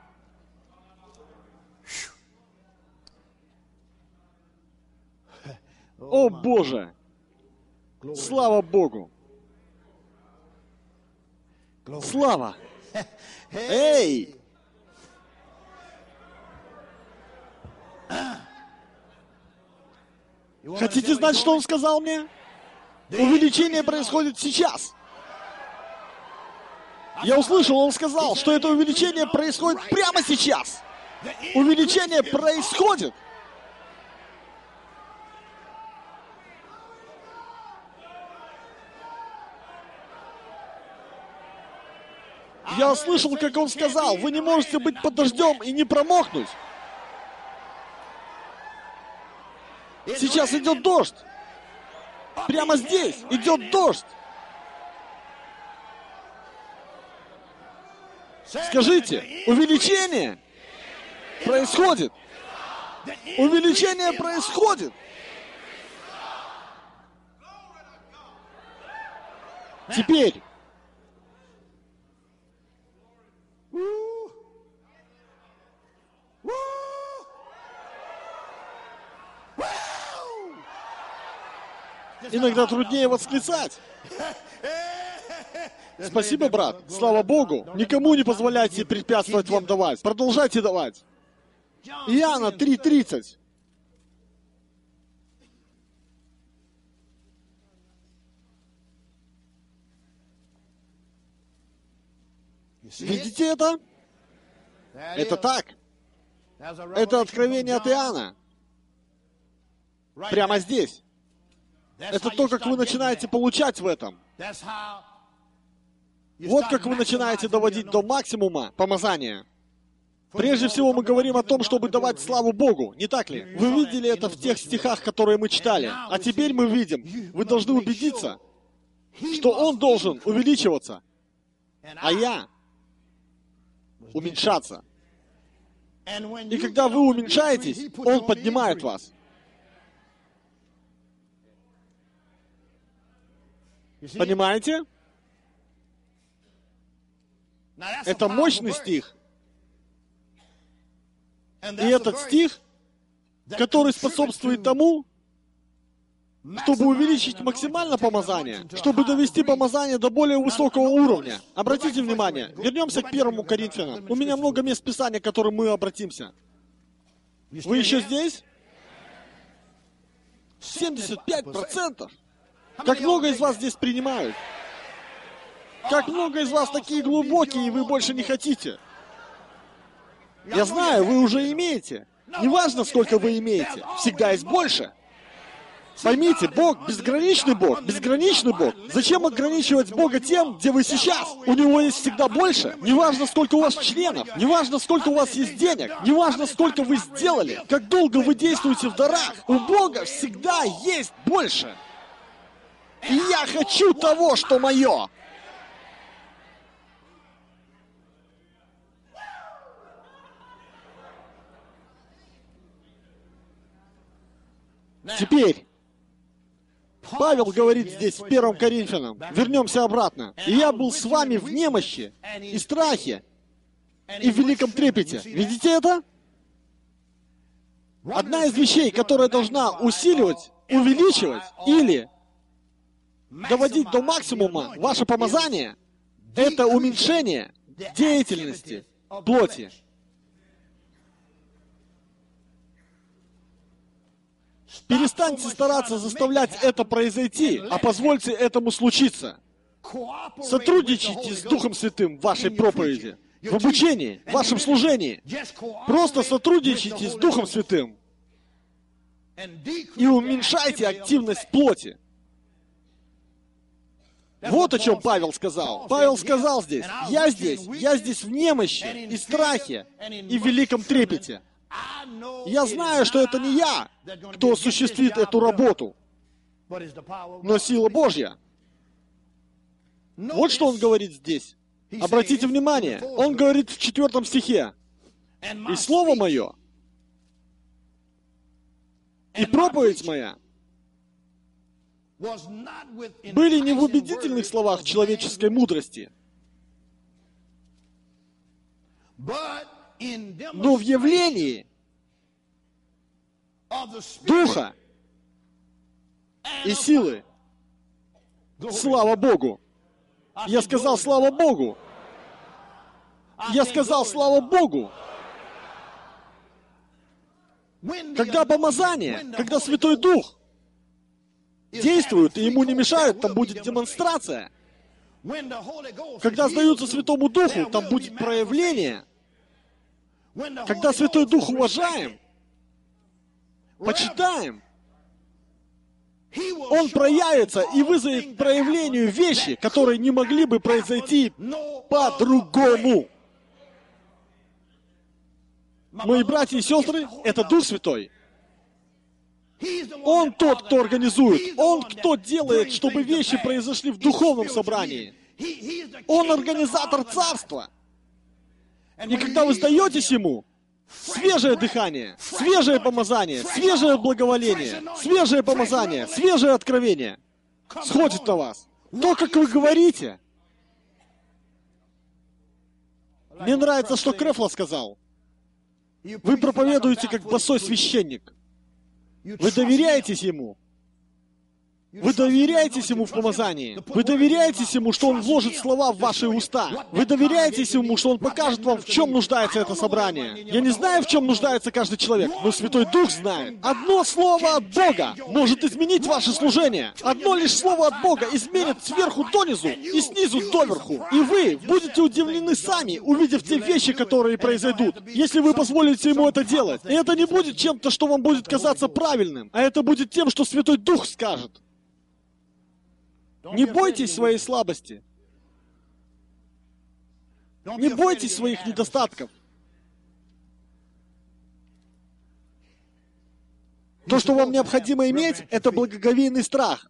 S1: О Боже! Слава Богу! Слава! Эй! Хотите знать, что он сказал мне? Увеличение происходит сейчас. Я услышал, он сказал, что это увеличение происходит прямо сейчас. Увеличение происходит. Я слышал, как он сказал: вы не можете быть под дождем и не промокнуть. Сейчас идет дождь. Прямо здесь идет дождь. Скажите, увеличение происходит. Увеличение происходит. Теперь. Иногда труднее восклицать. Спасибо, брат. Слава Богу. Никому не позволяйте препятствовать вам давать. Продолжайте давать. Иоанна 3:30. Видите это? Это так. Это откровение от Иоанна. Прямо здесь. Это то, как вы начинаете получать в этом. Вот как вы начинаете доводить до максимума помазания. Прежде всего мы говорим о том, чтобы давать славу Богу, не так ли? Вы видели это в тех стихах, которые мы читали. А теперь мы видим, вы должны убедиться, что Он должен увеличиваться, а я уменьшаться. И когда вы уменьшаетесь, Он поднимает вас. Понимаете? Это мощный стих. И этот стих, который способствует тому, чтобы увеличить максимально помазание, чтобы довести помазание до более высокого уровня. Обратите внимание, вернемся к 1 Коринфянам. У меня много мест Писания, к которым мы обратимся. Вы еще здесь? 75%. Как много из вас здесь принимают? Как много из вас такие глубокие, и вы больше не хотите? Я знаю, вы уже имеете. Неважно, сколько вы имеете, всегда есть больше. Поймите, Бог безграничный Бог, безграничный Бог. Зачем ограничивать Бога тем, где вы сейчас? У Него есть всегда больше. Неважно, сколько у вас членов, неважно, сколько у вас есть денег, неважно, сколько вы сделали, как долго вы действуете в дарах. У Бога всегда есть больше. И я хочу того, что мое. Теперь, Павел говорит здесь в 1 Коринфянам, вернемся обратно. «И я был с вами в немощи, и страхе, и в великом трепете». Видите это? Одна из вещей, которая должна усиливать, увеличивать или доводить до максимума ваше помазание, это уменьшение деятельности плоти. Перестаньте стараться заставлять это произойти, а позвольте этому случиться. Сотрудничайте с Духом Святым в вашей проповеди, в обучении, в вашем служении. Просто сотрудничайте с Духом Святым и уменьшайте активность плоти. Вот о чем Павел сказал. Павел сказал здесь, я здесь в немощи и страхе и в великом трепете. Я знаю, что это не я, кто осуществит эту работу, но сила Божья. Вот что он говорит здесь. Обратите внимание, он говорит в 4 стихе, «И слово мое, и проповедь моя были не в убедительных словах человеческой мудрости, но в явлении Духа и силы». Слава Богу! Я сказал слава Богу! Я сказал слава Богу! Когда помазание, когда Святой Дух действует и ему не мешают, там будет демонстрация. Когда сдаются Святому Духу, там будет проявление. Когда Святой Дух уважаем, почитаем, Он проявится и вызовет к проявлению вещи, которые не могли бы произойти по-другому. Мои братья и сестры, это Дух Святой. Он тот, кто организует. Он кто делает, чтобы вещи произошли в духовном собрании. Он организатор царства. И когда вы сдаетесь Ему, свежее дыхание, свежее помазание, свежее благоволение, свежее помазание, свежее откровение сходит на вас. То, как вы говорите. Мне нравится, что Крефло сказал. Вы проповедуете, как босой священник. Вы доверяетесь Ему. Вы доверяетесь Ему в помазании. Вы доверяетесь Ему, что Он вложит слова в ваши уста. Вы доверяетесь Ему, что Он покажет вам, в чем нуждается это собрание. Я не знаю, в чем нуждается каждый человек, но Святой Дух знает. Одно слово от Бога может изменить ваше служение. Одно лишь слово от Бога изменит сверху донизу и снизу доверху. И вы будете удивлены сами, увидев те вещи, которые произойдут, если вы позволите Ему это делать. И это не будет чем-то, что вам будет казаться правильным, а это будет тем, что Святой Дух скажет. Не бойтесь своей слабости. Не бойтесь своих недостатков. То, что вам необходимо иметь, это благоговейный страх.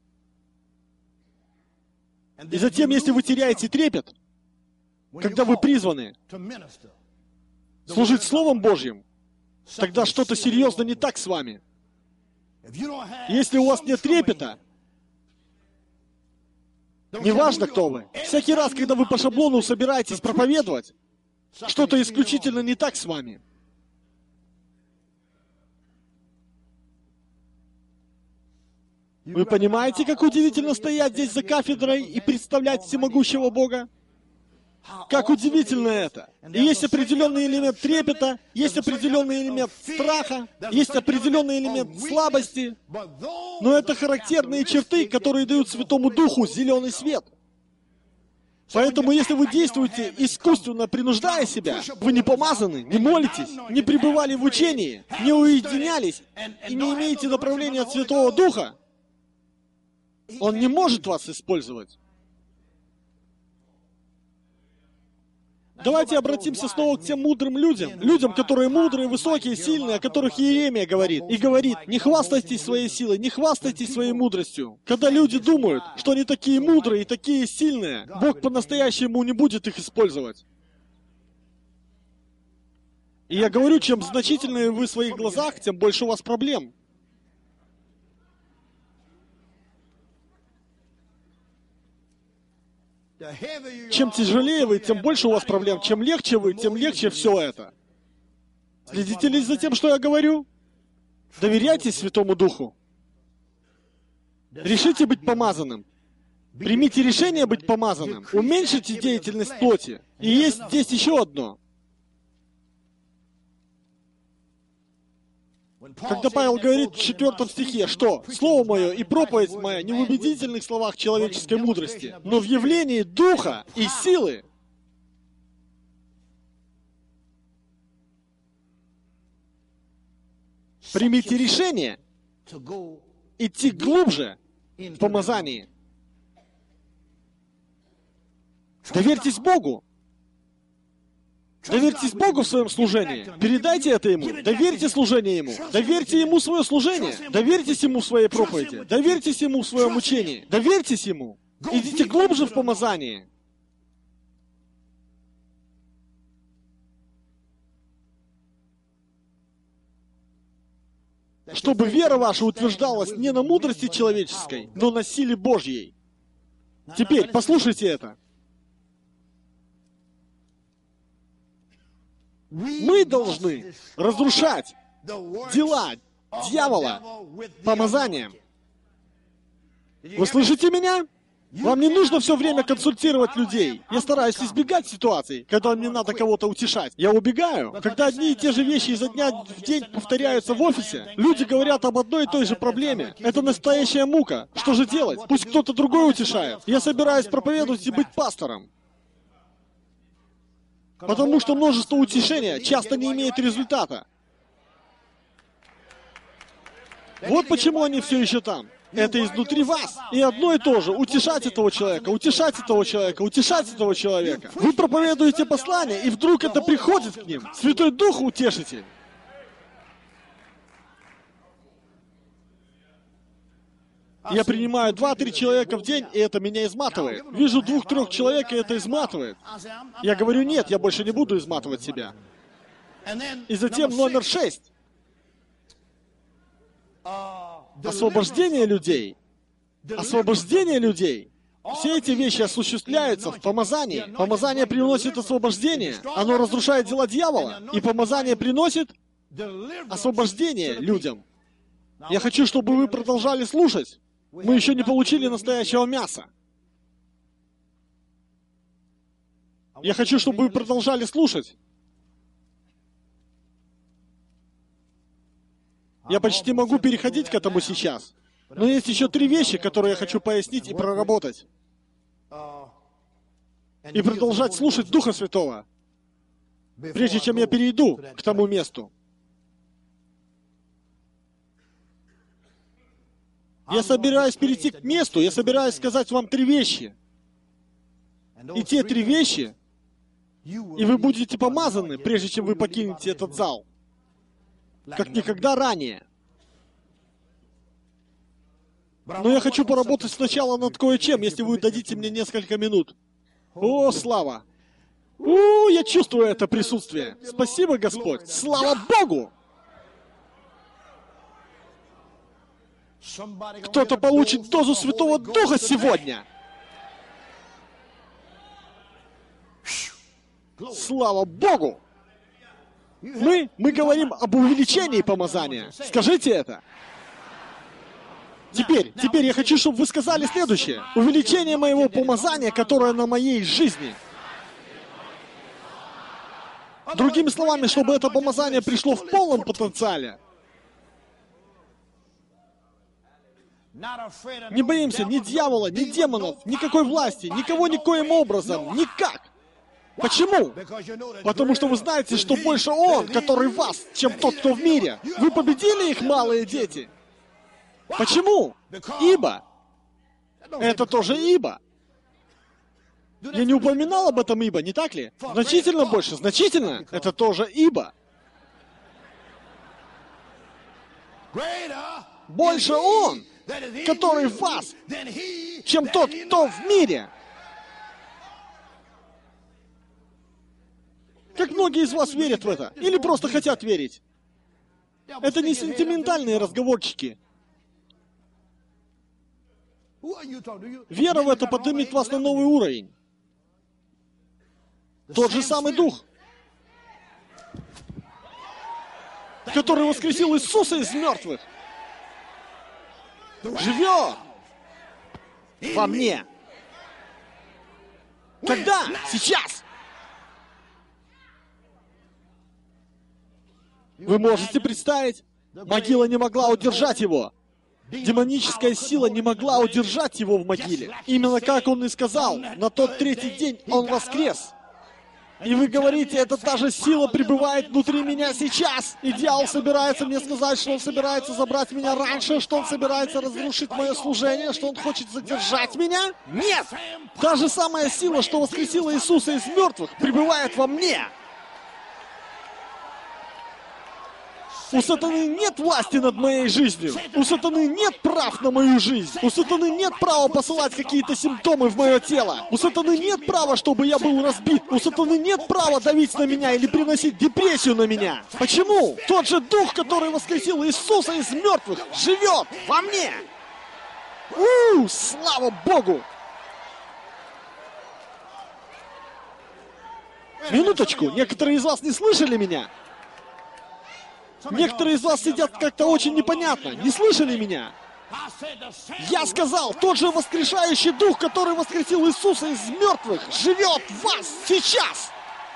S1: И затем, если вы теряете трепет, когда вы призваны служить Словом Божьим, тогда что-то серьезно не так с вами. Если у вас нет трепета, неважно, кто вы, всякий раз, когда вы по шаблону собираетесь проповедовать, что-то исключительно не так с вами. Вы понимаете, как удивительно стоять здесь за кафедрой и представлять всемогущего Бога? Как удивительно это! И есть определенный элемент трепета, есть определенный элемент страха, есть определенный элемент слабости, но это характерные черты, которые дают Святому Духу зеленый свет. Поэтому, если вы действуете искусственно, принуждая себя, вы не помазаны, не молитесь, не пребывали в учении, не уединялись и не имеете направления от Святого Духа, Он не может вас использовать. Давайте обратимся снова к тем мудрым людям, которые мудрые, высокие, сильные, о которых Иеремия говорит. И говорит, не хвастайтесь своей силой, не хвастайтесь своей мудростью. Когда люди думают, что они такие мудрые и такие сильные, Бог по-настоящему не будет их использовать. И я говорю, чем значительнее вы в своих глазах, тем больше у вас проблем. Чем тяжелее вы, тем больше у вас проблем. Чем легче вы, тем легче все это. Следите ли за тем, что я говорю? Доверяйтесь Святому Духу. Решите быть помазанным. Примите решение быть помазанным. Уменьшите деятельность плоти. И есть здесь еще одно. Когда Павел говорит в 4 стихе, что «Слово мое и проповедь моя не в убедительных словах человеческой мудрости, но в явлении Духа и силы». Примите решение идти глубже в помазании. Доверьтесь Богу. Доверьтесь Богу в своем служении. Передайте это Ему. Доверьте служение Ему. Доверьте Ему свое служение. Доверьтесь Ему в своей проповеди. Доверьтесь Ему в своем учении. Доверьтесь Ему. Идите глубже в помазании. Чтобы вера ваша утверждалась не на мудрости человеческой, но на силе Божьей. Теперь послушайте это. Мы должны разрушать дела дьявола помазанием. Вы слышите меня? Вам не нужно все время консультировать людей. Я стараюсь избегать ситуаций, когда мне надо кого-то утешать. Я убегаю. Когда одни и те же вещи изо дня в день повторяются в офисе, люди говорят об одной и той же проблеме. Это настоящая мука. Что же делать? Пусть кто-то другой утешает. Я собираюсь проповедовать и быть пастором. Потому что множество утешения часто не имеет результата. Вот почему они все еще там. Это изнутри вас. И одно и то же. Утешать этого человека, утешать этого человека, утешать этого человека. Вы проповедуете послание, и вдруг это приходит к ним. Святой Дух утешитель. Я принимаю 2-3 человека в день, и это меня изматывает. Вижу 2-3 человек, и это изматывает. Я говорю, нет, я больше не буду изматывать себя. И затем номер 6. Освобождение людей. Освобождение людей. Все эти вещи осуществляются в помазании. Помазание приносит освобождение. Оно разрушает дела дьявола. И помазание приносит освобождение людям. Я хочу, чтобы вы продолжали слушать. Мы еще не получили настоящего мяса. Я хочу, чтобы вы продолжали слушать. Я почти могу переходить к этому сейчас. Но есть еще 3 вещи, которые я хочу пояснить и проработать. И продолжать слушать Духа Святого, прежде чем я перейду к тому месту. Я собираюсь перейти к месту, я собираюсь сказать вам 3 вещи. И те 3 вещи, и вы будете помазаны, прежде чем вы покинете этот зал, как никогда ранее. Но я хочу поработать сначала над кое-чем, если вы дадите мне несколько минут. О, слава! Я чувствую это присутствие. Спасибо, Господь. Слава Богу! Кто-то получит дозу Святого Духа сегодня. Слава Богу! Мы говорим об увеличении помазания. Скажите это. Теперь я хочу, чтобы вы сказали следующее. Увеличение моего помазания, которое на моей жизни. Другими словами, чтобы это помазание пришло в полном потенциале. Не боимся ни дьявола, ни демонов, никакой власти, никого никоим образом, никак. Почему? Потому что вы знаете, что больше Он, который в вас, чем тот, кто в мире. Вы победили их, малые дети. Почему? Ибо. Это тоже ибо. Я не упоминал об этом ибо, не так ли? Значительно больше, значительно. Это тоже ибо. Больше Он, который в вас, чем тот, кто в мире. Как многие из вас верят в это? Или просто хотят верить? Это не сентиментальные разговорчики. Вера в это поднимет вас на новый уровень. Тот же самый Дух, который воскресил Иисуса из мертвых, живет во мне. Когда? Сейчас. Вы можете представить? Могила не могла удержать его. Демоническая сила не могла удержать его в могиле. Именно как он и сказал, на тот 3-й день он воскрес. И вы говорите, это та же сила пребывает внутри меня сейчас. И дьявол собирается мне сказать, что он собирается забрать меня раньше, что он собирается разрушить мое служение, что он хочет задержать меня. Нет! Та же самая сила, что воскресила Иисуса из мертвых, пребывает во мне. У сатаны нет власти над моей жизнью. У сатаны нет прав на мою жизнь. У сатаны нет права посылать какие-то симптомы в мое тело. У сатаны нет права, чтобы я был разбит. У сатаны нет права давить на меня или приносить депрессию на меня. Почему? Тот же Дух, который воскресил Иисуса из мертвых, живет во мне. Слава Богу! Минуточку, некоторые из вас не слышали меня? Некоторые из вас сидят как-то очень непонятно. Не слышали меня? Я сказал, тот же воскрешающий Дух, который воскресил Иисуса из мертвых, живет в вас сейчас.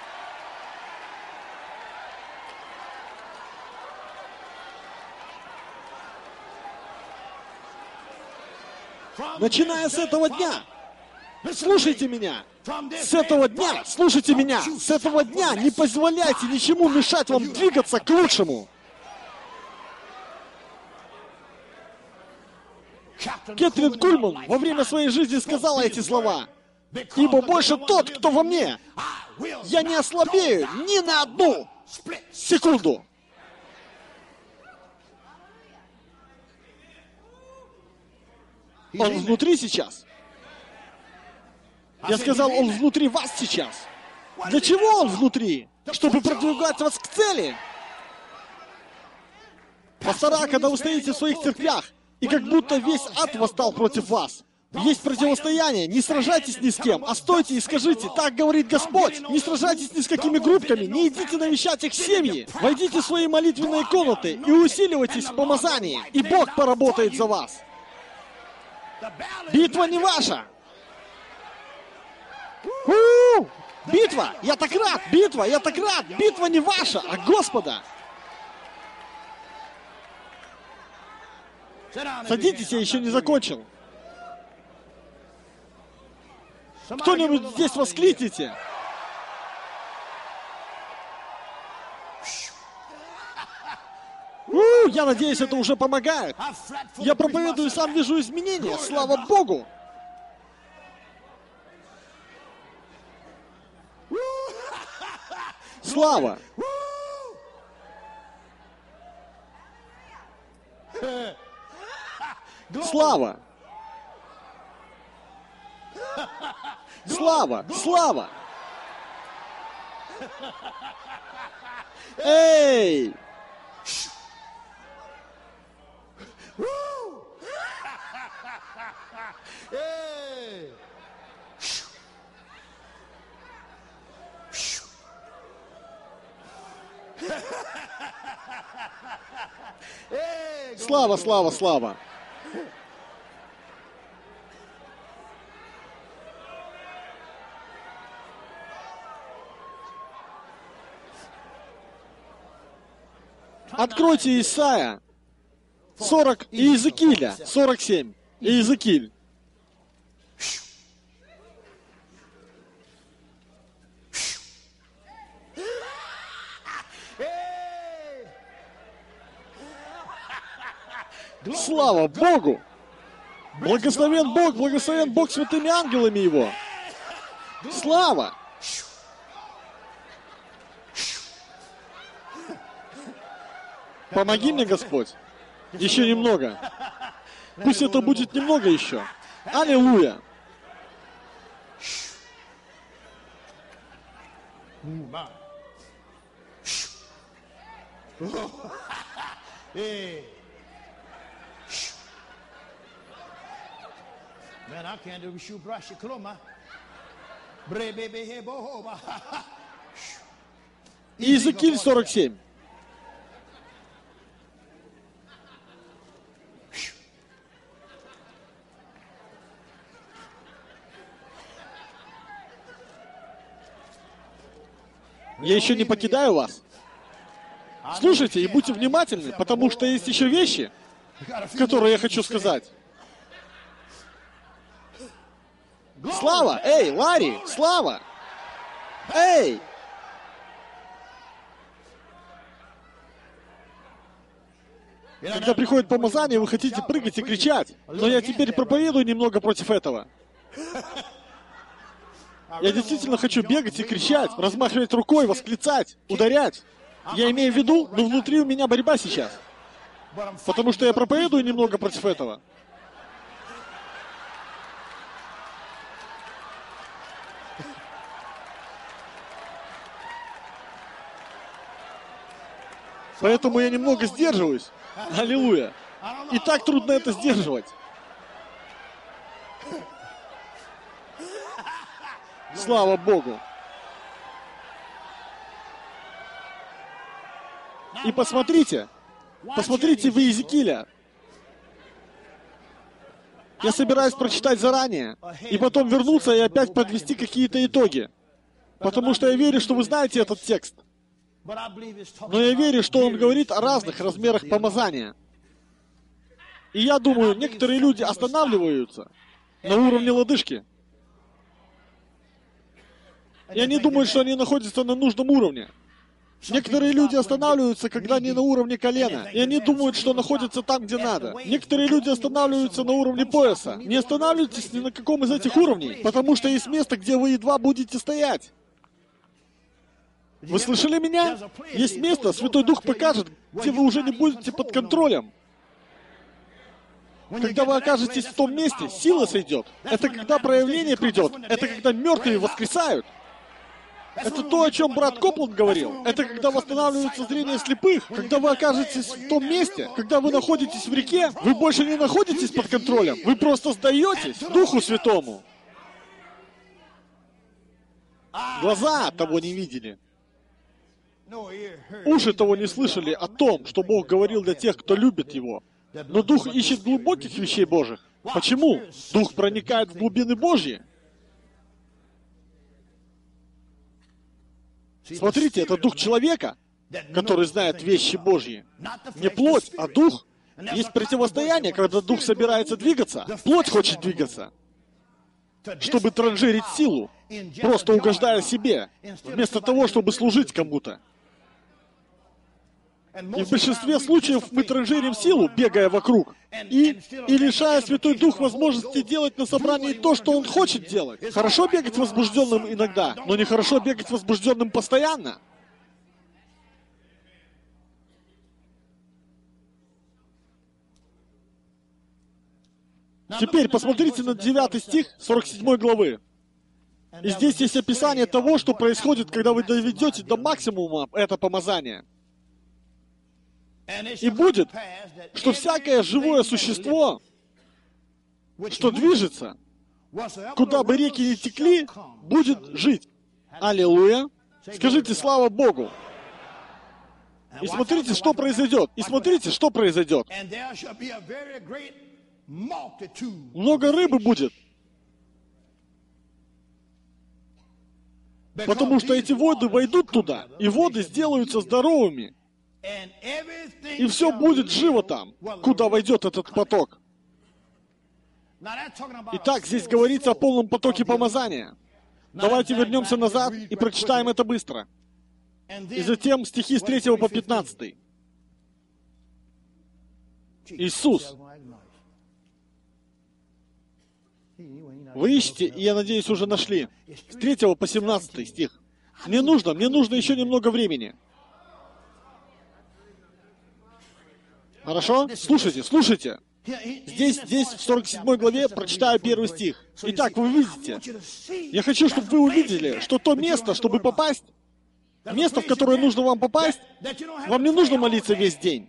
S1: Начиная с этого дня, слушайте меня. С этого дня, слушайте меня, с этого дня не позволяйте ничему мешать вам двигаться к лучшему. Кэтрин Кульман во время своей жизни сказала эти слова. «Ибо больше тот, кто во мне, я не ослабею ни на одну секунду». Он внутри сейчас. Я сказал, он внутри вас сейчас. Для чего он внутри? Чтобы продвигать вас к цели. Пастора, когда вы стоите в своих церквях, и как будто весь ад восстал против вас. Есть противостояние. Не сражайтесь ни с кем, а стойте и скажите, так говорит Господь. Не сражайтесь ни с какими группками, не идите навещать их семьи. Войдите в свои молитвенные комнаты и усиливайтесь в помазании, и Бог поработает за вас. Битва не ваша. Битва! Я так рад! Битва! Я так рад! Битва не ваша, а Господа! Садитесь, я еще не закончил. Кто-нибудь здесь воскликните? Я надеюсь, это уже помогает. Я проповедую и сам вижу изменения. Слава Богу! Слава! Слава! Слава! Слава! Эй! Слава, слава, слава! Откройте Исайя 40 и Иезекииля 47. Иезекииль. Слава Богу! Благословен Бог святыми ангелами Его! Слава! Помоги мне, Господь! Еще немного. Пусть это будет немного еще. Аллилуйя! Иезекииль 47. Я еще не покидаю вас. Слушайте и будьте внимательны, потому что есть еще вещи, которые я хочу сказать. Слава! Эй, Ларри! Слава! Эй! Когда приходит помазание, вы хотите прыгать и кричать. Но я теперь проповедую немного против этого. Я действительно хочу бегать и кричать, размахивать рукой, восклицать, ударять. Я имею в виду, но внутри у меня борьба сейчас. Потому что я проповедую немного против этого. Поэтому я немного сдерживаюсь. Аллилуйя. И так трудно это сдерживать. Слава Богу. И посмотрите в Иезекииля. Я собираюсь прочитать заранее, и потом вернуться и опять подвести какие-то итоги. Потому что я верю, что вы знаете этот текст. Но я верю, что он говорит о разных размерах помазания. И я думаю, некоторые люди останавливаются на уровне лодыжки. И они думают, что они находятся на нужном уровне. Некоторые люди останавливаются, когда они на уровне колена, и они думают, что находятся там, где надо. Некоторые люди останавливаются на уровне пояса. Не останавливайтесь ни на каком из этих уровней, потому что есть место, где вы едва будете стоять. Вы слышали меня? Есть место, Святой Дух покажет, где вы уже не будете под контролем. Когда вы окажетесь в том месте, сила сойдет. Это когда проявление придет. Это когда мертвые воскресают. Это то, о чем брат Копланд говорил. Это когда восстанавливается зрение слепых. Когда вы окажетесь в том месте, когда вы находитесь в реке, вы больше не находитесь под контролем. Вы просто сдаетесь Духу Святому. Глаза того не видели. Уши того не слышали о том, что Бог говорил для тех, кто любит Его. Но Дух ищет глубоких вещей Божьих. Почему? Дух проникает в глубины Божьи. Смотрите, это Дух человека, который знает вещи Божьи. Не плоть, а Дух. Есть противостояние, когда Дух собирается двигаться. Плоть хочет двигаться, чтобы транжирить силу, просто угождая себе, вместо того, чтобы служить кому-то. И в большинстве случаев мы транжирим силу, бегая вокруг, и лишая Святой Дух возможности делать на собрании то, что Он хочет делать. Хорошо бегать возбужденным иногда, но нехорошо бегать возбужденным постоянно. Теперь посмотрите на 9 стих 47 главы. И здесь есть описание того, что происходит, когда вы доведете до максимума это помазание. И будет, что всякое живое существо, что движется, куда бы реки ни текли, будет жить. Аллилуйя! Скажите слава Богу! И смотрите, что произойдет. И смотрите, что произойдет. Много рыбы будет. Потому что эти воды войдут туда, и воды сделаются здоровыми. И все будет живо там, куда войдет этот поток. Итак, здесь говорится о полном потоке помазания. Давайте вернемся назад и прочитаем это быстро. И затем стихи с 3 по 15. Иисус. Вы ищете, и я надеюсь, уже нашли. С 3 по 17 стих. Мне нужно еще немного времени. Хорошо? Слушайте. Здесь, в 47 главе, прочитаю 1 стих. Итак, вы видите. Я хочу, чтобы вы увидели, что то место, чтобы попасть, место, в которое нужно вам попасть, вам не нужно молиться весь день.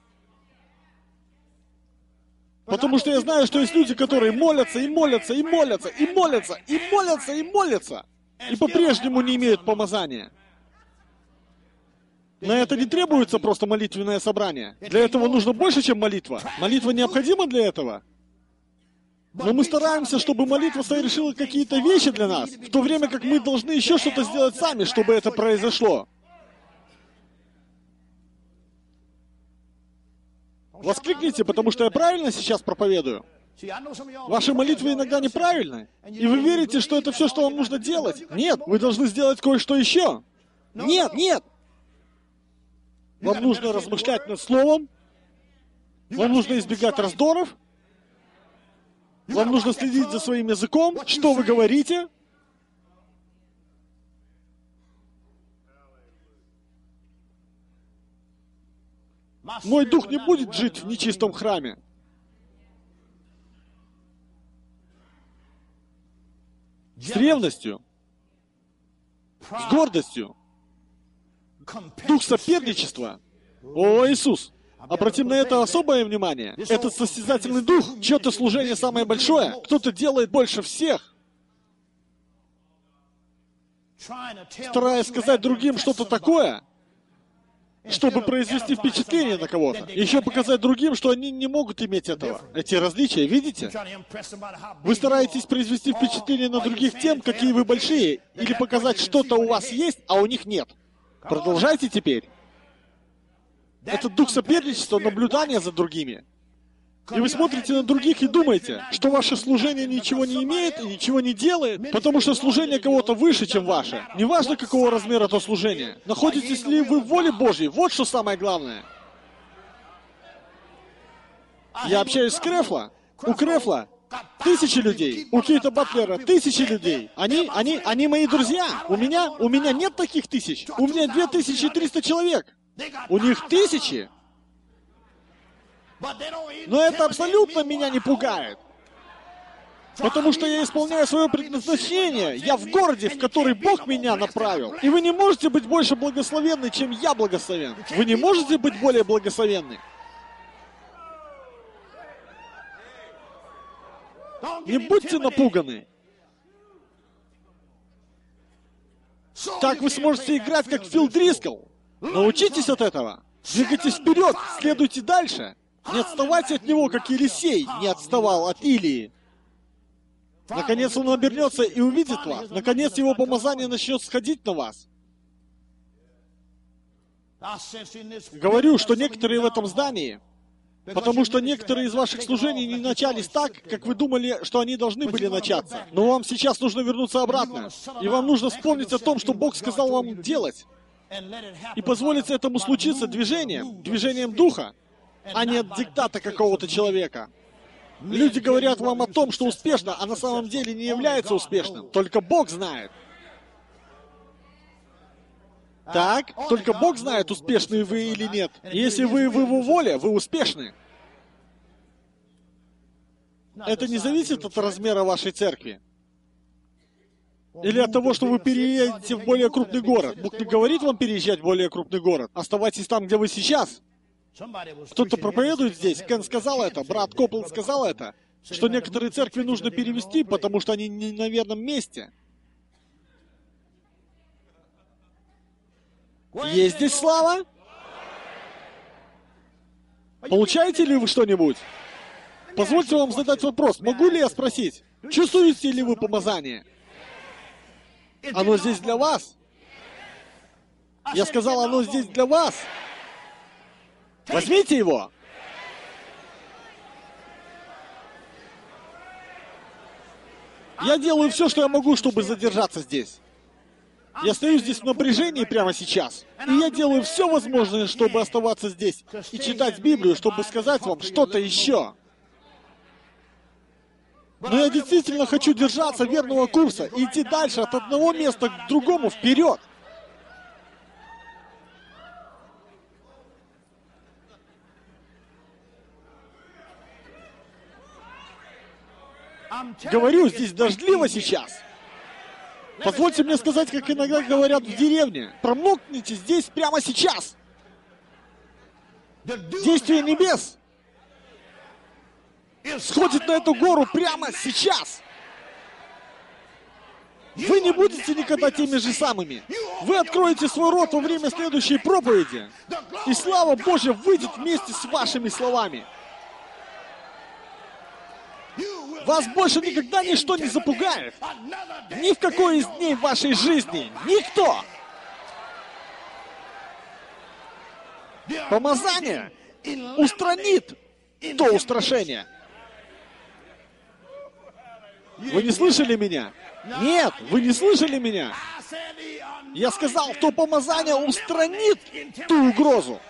S1: Потому что я знаю, что есть люди, которые молятся, и молятся, и молятся, и молятся, и молятся, и молятся, и по-прежнему не имеют помазания. На это не требуется просто молитвенное собрание. Для этого нужно больше, чем молитва. Молитва необходима для этого. Но мы стараемся, чтобы молитва совершила какие-то вещи для нас, в то время как мы должны еще что-то сделать сами, чтобы это произошло. Воскликните, потому что я правильно сейчас проповедую. Ваши молитвы иногда неправильны, и вы верите, что это все, что вам нужно делать. Нет, вы должны сделать кое-что еще. Нет. Вам нужно размышлять над Словом, вам нужно избегать раздоров, вам нужно следить за своим языком, что вы говорите. Мой дух не будет жить в нечистом храме. С ревностью, с гордостью. Дух соперничества. О, Иисус! Обратим на это особое внимание. Этот состязательный дух, чье-то служение самое большое, кто-то делает больше всех, стараясь сказать другим что-то такое, чтобы произвести впечатление на кого-то. Еще показать другим, что они не могут иметь этого. Эти различия, видите? Вы стараетесь произвести впечатление на других тем, какие вы большие, или показать, что-то у вас есть, а у них нет. Продолжайте теперь. Это дух соперничества, наблюдания за другими. И вы смотрите на других и думаете, что ваше служение ничего не имеет и ничего не делает, потому что служение кого-то выше, чем ваше. Неважно, какого размера то служение. Находитесь ли вы в воле Божьей? Вот что самое главное. Я общаюсь с Крефла. У Крефла 1000 людей. У Кейта Батлера 1000 людей. Они мои друзья. У меня нет таких 1000. У меня 2300 человек. У них 1000. Но это абсолютно меня не пугает. Потому что я исполняю свое предназначение. Я в городе, в который Бог меня направил. И вы не можете быть больше благословенны, чем я благословен. Вы не можете быть более благословенны. Не будьте напуганы. Так вы сможете играть, как Фил Дрискл. Научитесь от этого. Двигайтесь вперед, следуйте дальше. Не отставайте от него, как Елисей не отставал от Илии. Наконец он обернется и увидит вас. Наконец его помазание начнет сходить на вас. Говорю, что некоторые в этом здании, потому что некоторые из ваших служений не начались так, как вы думали, что они должны были начаться. Но вам сейчас нужно вернуться обратно. И вам нужно вспомнить о том, что Бог сказал вам делать. и позволить этому случиться движением Духа, а не от диктата какого-то человека. Люди говорят вам о том, что успешно, а на самом деле не является успешным. Только Бог знает. Так, только Бог знает, успешны вы или нет. Если вы в Его воле, вы успешны. Это не зависит от размера вашей церкви. Или от того, что вы переедете в более крупный город. Бог не говорит вам переезжать в более крупный город. Оставайтесь там, где вы сейчас. Кто-то проповедует здесь. Кен сказал это, брат Копленд сказал это, что некоторые церкви нужно перевести, потому что они не на верном месте. Есть здесь слава? Получаете ли вы что-нибудь? Позвольте вам задать вопрос. Могу ли я спросить, чувствуете ли вы помазание? Оно здесь для вас. Я сказал, оно здесь для вас. Возьмите его. Я делаю все, что я могу, чтобы задержаться здесь. Я стою здесь в напряжении прямо сейчас. И я делаю все возможное, чтобы оставаться здесь и читать Библию, чтобы сказать вам что-то еще. Но я действительно хочу держаться верного курса и идти дальше от одного места к другому вперед. Говорю, здесь дождливо сейчас. Позвольте мне сказать, как иногда говорят в деревне. Промокните здесь прямо сейчас. Действие небес сходит на эту гору прямо сейчас. Вы не будете никогда теми же самыми. Вы откроете свой рот во время следующей проповеди, и слава Божья выйдет вместе с вашими словами. Вас больше никогда ничто не запугает. Ни в какой из дней вашей жизни. Никто. Помазание устранит то устрашение. Вы не слышали меня? Нет, вы не слышали меня. Я сказал, то помазание устранит ту угрозу.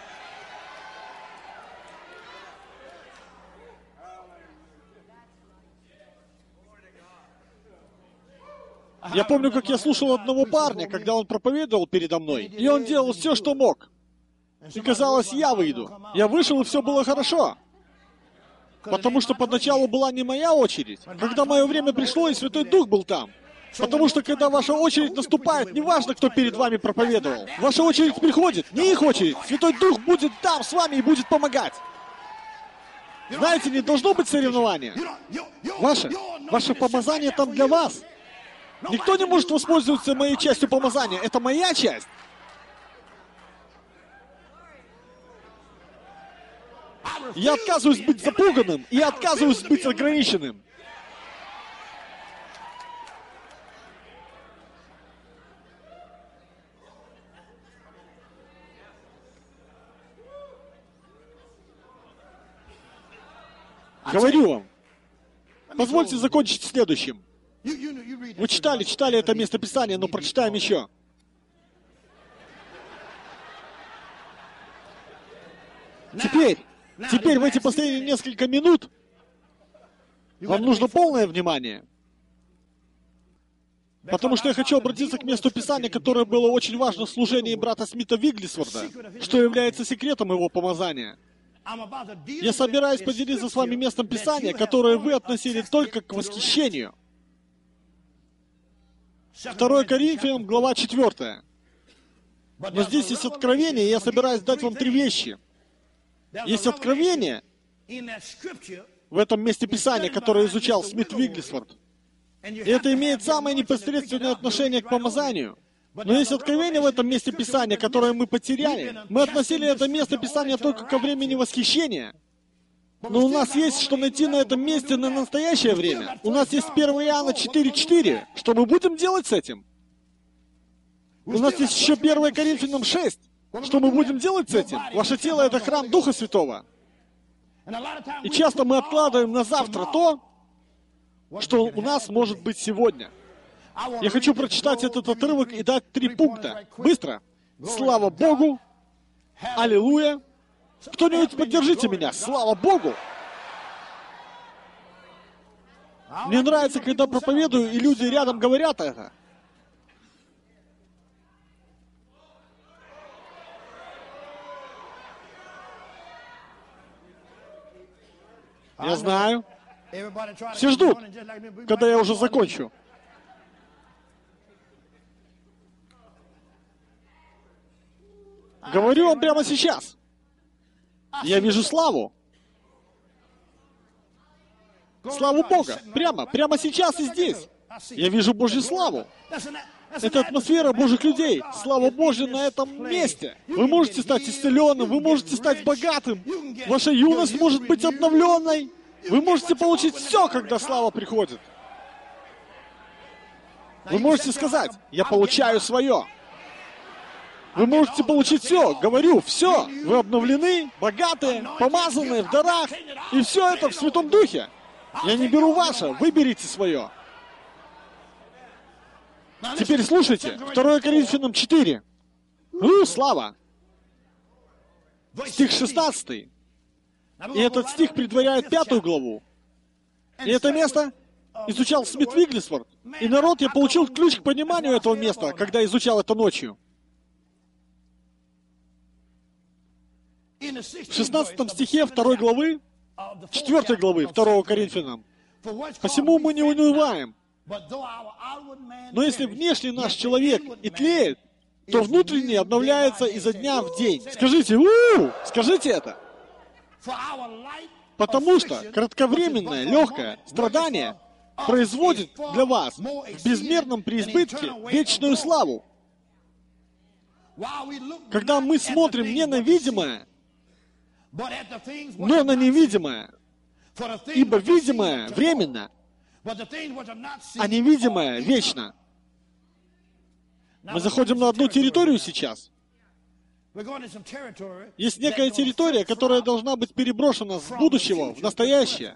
S1: Я помню, как я слушал одного парня, когда он проповедовал передо мной, и он делал все, что мог. И казалось, я выйду. Я вышел, и все было хорошо. Потому что поначалу была не моя очередь. Когда мое время пришло, и Святой Дух был там. Потому что, когда ваша очередь наступает, неважно, кто перед вами проповедовал. Ваша очередь приходит, не их очередь. Святой Дух будет там с вами и будет помогать. Знаете, не должно быть соревнования. Ваше помазание там для вас. Никто не может воспользоваться моей частью помазания. Это моя часть. Я отказываюсь быть запуганным, и я отказываюсь быть ограниченным. Говорю вам. Позвольте закончить следующим. Вы читали это местописание, но прочитаем еще. Теперь в эти последние несколько минут вам нужно полное внимание. Потому что я хочу обратиться к месту Писания, которое было очень важно в служении брата Смита Вигглесворта, что является секретом его помазания. Я собираюсь поделиться с вами местом Писания, которое вы относили только к восхищению. 2 Коринфянам, глава 4. Но здесь есть откровение, и я собираюсь дать вам 3 вещи. Есть откровение в этом месте Писания, которое изучал Смит Вигглесворт. И это имеет самое непосредственное отношение к помазанию. Но есть откровение в этом месте Писания, которое мы потеряли. Мы относили это место Писания только ко времени восхищения. Но у нас есть что найти на этом месте на настоящее время. У нас есть 1 Иоанна 4:4. Что мы будем делать с этим? У нас есть еще 1 Коринфянам 6. Что мы будем делать с этим? Ваше тело — это храм Духа Святого. И часто мы откладываем на завтра то, что у нас может быть сегодня. Я хочу прочитать этот отрывок и дать 3 пункта. Быстро. Слава Богу! Аллилуйя! Кто-нибудь поддержите меня! Слава Богу! Мне нравится, когда проповедую, и люди рядом говорят это. Я знаю. Все ждут, когда я уже закончу. Говорю вам прямо сейчас. Я вижу славу. Славу Бога. Прямо сейчас и здесь. Я вижу Божью славу. Это атмосфера Божьих людей. Слава Божья на этом месте. Вы можете стать исцеленным, вы можете стать богатым. Ваша юность может быть обновленной. Вы можете получить все, когда слава приходит. Вы можете сказать: я получаю свое. Вы можете получить все. Говорю, все. Вы обновлены, богатые, помазанные, в дарах. И все это в Святом Духе. Я не беру ваше, вы берите свое. Теперь слушайте, 2 Коринфянам 4. Слава! Стих 16. И этот стих предваряет 5 главу. И это место изучал Смит Вигглесворт. И народ, я получил ключ к пониманию этого места, когда изучал это ночью. В 16 стихе 2 главы, 4 главы 2 Коринфянам. «Посему мы не унываем. Но если внешний наш человек и тлеет, то внутренний обновляется изо дня в день». Скажите, скажите это. Потому что кратковременное, легкое страдание производит для вас в безмерном преизбытке вечную славу. Когда мы смотрим не на видимое, но на невидимое, ибо видимое временно, а невидимое вечно. Мы заходим на одну территорию сейчас. Есть некая территория, которая должна быть переброшена с будущего в настоящее.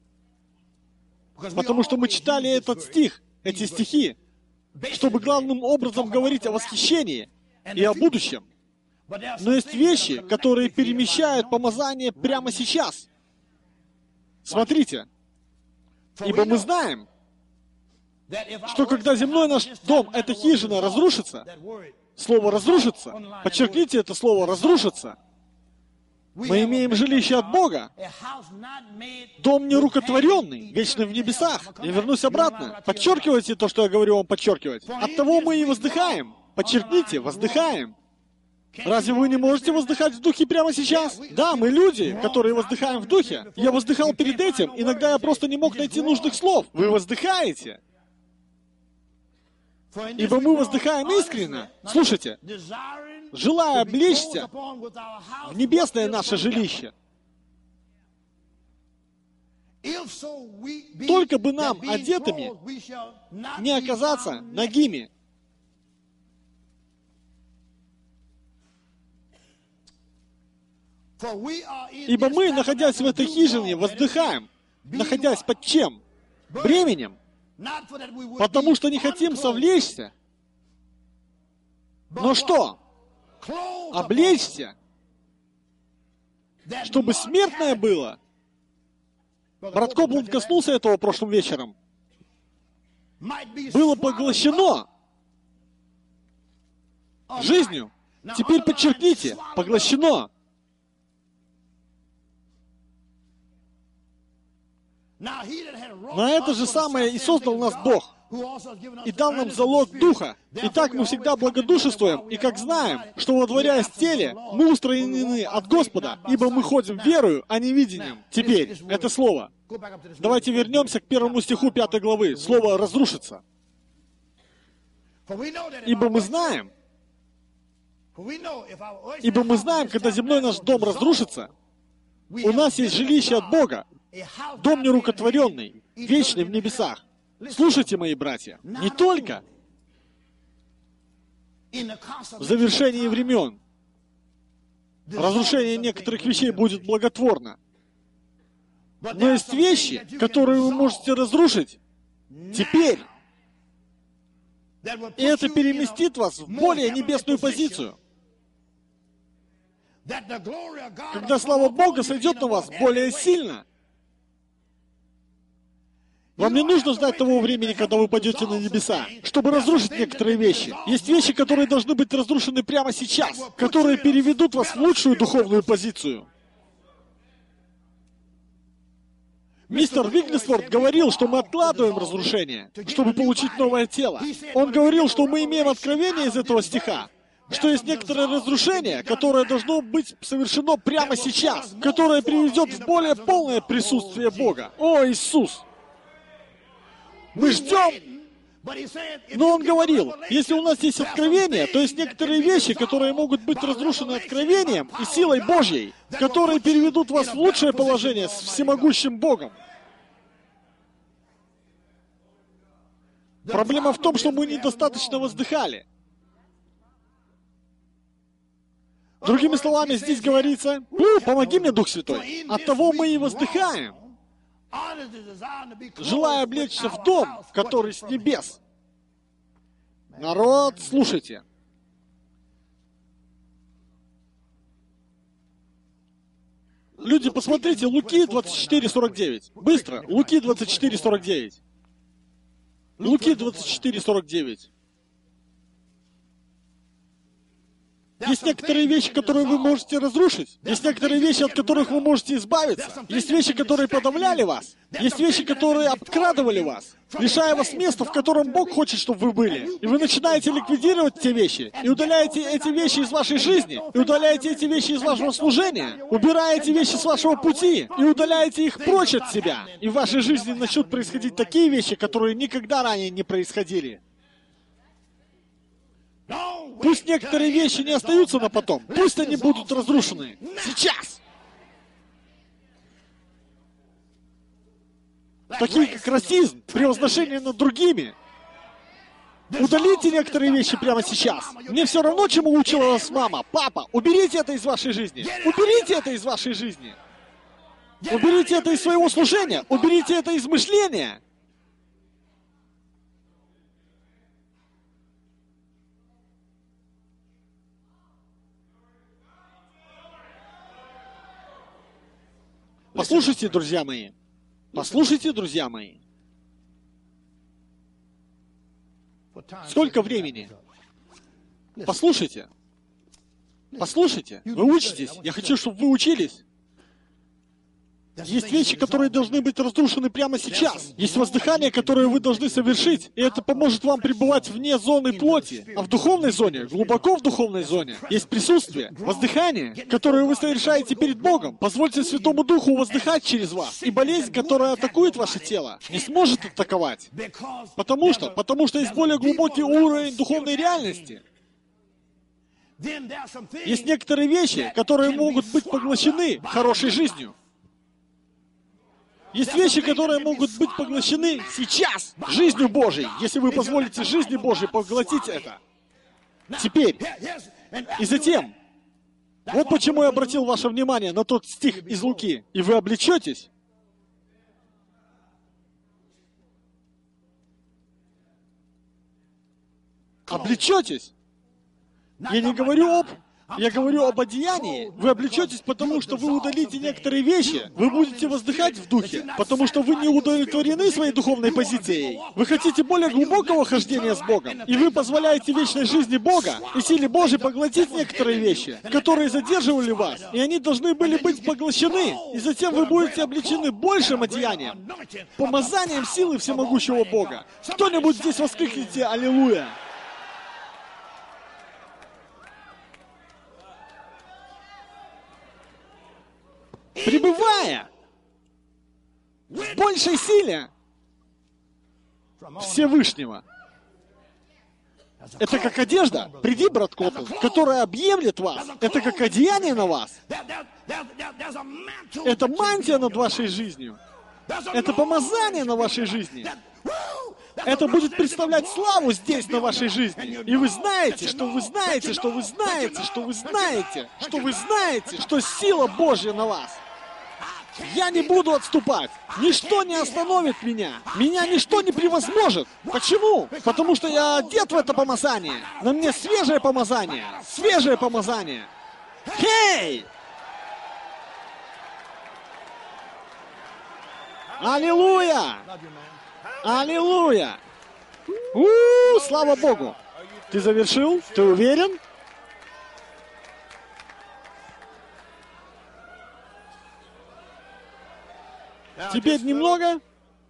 S1: Потому что мы читали этот стих, эти стихи, чтобы главным образом говорить о восхищении и о будущем. Но есть вещи, которые перемещают помазание прямо сейчас. Смотрите. Ибо мы знаем, что когда земной наш дом, эта хижина, разрушится, слово «разрушится», подчеркните это слово «разрушится», мы имеем жилище от Бога, дом нерукотворенный, вечный в небесах. Я вернусь обратно. Подчеркивайте то, что я говорю вам подчеркивать. Оттого мы и воздыхаем. Подчеркните, воздыхаем. Разве вы не можете воздыхать в духе прямо сейчас? Да, мы люди, которые воздыхаем в духе. Я воздыхал перед этим, иногда я просто не мог найти нужных слов. Вы воздыхаете. Ибо мы воздыхаем искренне. Слушайте, желая облечься в небесное наше жилище. Только бы нам, одетыми, не оказаться нагими. Ибо мы, находясь в этой хижине, воздыхаем, находясь под чем? Бременем. Потому что не хотим совлечься. Но что? Облечься. Чтобы смертное было. Брат Копланд коснулся этого прошлым вечером. Было поглощено жизнью. Теперь подчеркните, поглощено. На это же самое и создал нас Бог, и дал нам залог Духа. И так мы всегда благодушествуем, и как знаем, что водворяясь в теле, мы устранены от Господа, ибо мы ходим верою, а не видением. Теперь, это слово. Давайте вернемся к 1 стиху 5 главы. Слово «разрушится». Ибо мы знаем, когда земной наш дом разрушится, у нас есть жилище от Бога, дом нерукотворенный, вечный в небесах. Слушайте, мои братья, не только в завершении времен разрушение некоторых вещей будет благотворно, но есть вещи, которые вы можете разрушить теперь. И это переместит вас в более небесную позицию. когда слава Бога сойдет на вас более сильно. Вам не нужно ждать того времени, когда вы пойдете на небеса, чтобы разрушить некоторые вещи. Есть вещи, которые должны быть разрушены прямо сейчас, которые переведут вас в лучшую духовную позицию. Мистер Вигглесворт говорил, что мы откладываем разрушение, чтобы получить новое тело. Он говорил, что мы имеем откровение из этого стиха, что есть некоторое разрушение, которое должно быть совершено прямо сейчас, которое приведет в более полное присутствие Бога. О, Иисус! Мы ждем. Но он говорил, если у нас есть откровение, то есть некоторые вещи, которые могут быть разрушены откровением и силой Божьей, которые переведут вас в лучшее положение с всемогущим Богом. Проблема в том, что мы недостаточно воздыхали. Другими словами, здесь говорится, помоги мне, Дух Святой. Оттого мы и воздыхаем, желая облечься в дом, который с небес. Народ, слушайте. Люди, посмотрите, Луки 24:49. Быстро, Луки 24:49. Луки 24:49. Есть некоторые вещи, которые вы можете разрушить. Есть некоторые вещи, от которых вы можете избавиться. Есть вещи, которые подавляли вас. Есть вещи, которые обкрадывали вас, лишая вас места, в котором Бог хочет, чтобы вы были. И вы начинаете ликвидировать те вещи, и удаляете эти вещи из вашей жизни, и удаляете эти вещи из вашего служения, убираете вещи с вашего пути, и удаляете их прочь от себя. И в вашей жизни начнут происходить такие вещи, которые никогда ранее не происходили. Пусть некоторые вещи не остаются на потом. Пусть они будут разрушены. Сейчас! Такие как расизм, превозношение над другими. Удалите некоторые вещи прямо сейчас. Мне все равно, чему учила вас мама, папа. Уберите это из вашей жизни. Уберите это из вашей жизни. Уберите это из своего служения. Уберите это из мышления. Послушайте, друзья мои. Послушайте, друзья мои. Сколько времени? Послушайте. Послушайте. Вы учитесь. Я хочу, чтобы вы учились. Есть вещи, которые должны быть разрушены прямо сейчас. Есть воздыхание, которое вы должны совершить, и это поможет вам пребывать вне зоны плоти. А в духовной зоне, глубоко в духовной зоне, есть присутствие, воздыхание, которое вы совершаете перед Богом. Позвольте Святому Духу воздыхать через вас. И болезнь, которая атакует ваше тело, не сможет атаковать. Потому что есть более глубокий уровень духовной реальности. Есть некоторые вещи, которые могут быть поглощены хорошей жизнью. Есть вещи, которые могут быть поглощены сейчас жизнью Божией, если вы позволите жизни Божией поглотить это. Теперь. И затем. Вот почему я обратил ваше внимание на тот стих из Луки. И вы облечетесь. Облечетесь. Я не говорю Я говорю об одеянии. Вы облечетесь, потому что вы удалите некоторые вещи. Вы будете воздыхать в духе, потому что вы не удовлетворены своей духовной позицией. Вы хотите более глубокого хождения с Богом. И вы позволяете вечной жизни Бога и силе Божьей поглотить некоторые вещи, которые задерживали вас. И они должны были быть поглощены. И затем вы будете облечены большим одеянием, помазанием силы всемогущего Бога. Кто-нибудь здесь воскликните «Аллилуйя». Пребывая в большей силе Всевышнего. Это как одежда, приди, брат Коттл, которая объемлет вас. Это как одеяние на вас. Это мантия над вашей жизнью. Это помазание на вашей жизни. Это будет представлять славу здесь, на вашей жизни. И вы знаете, что вы знаете, что вы знаете, что вы знаете, что вы знаете, что сила Божья на вас. Я не буду отступать. Ничто не остановит меня. Меня ничто не превозможет. Почему? Потому что я одет в это помазание. На мне свежее помазание. Свежее помазание. Хей! Аллилуйя! Аллилуйя! Слава Богу! Ты завершил? Ты уверен? Теперь немного?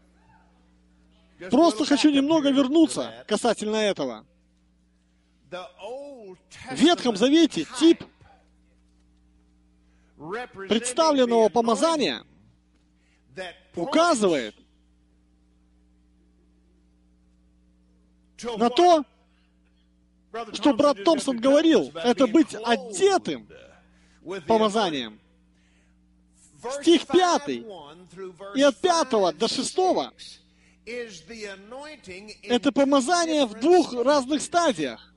S1: Просто хочу немного вернуться касательно этого. В Ветхом Завете тип представленного помазания указывает на то, что брат Томпсон говорил, это быть одетым помазанием. Стих 5 и от 5 до 6 это помазание в двух разных стадиях.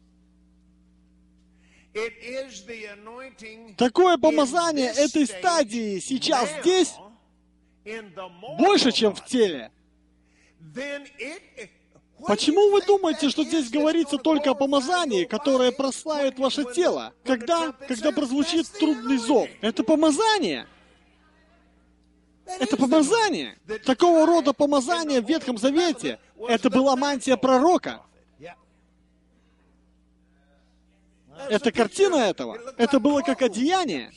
S1: Такое помазание этой стадии сейчас здесь больше, чем в теле. Почему вы думаете, что здесь говорится только о помазании, которое прославит ваше тело? Когда прозвучит трубный зов? Это помазание. Это помазание. Такого рода помазание в Ветхом Завете, это была мантия пророка. Это картина этого. Это было как одеяние.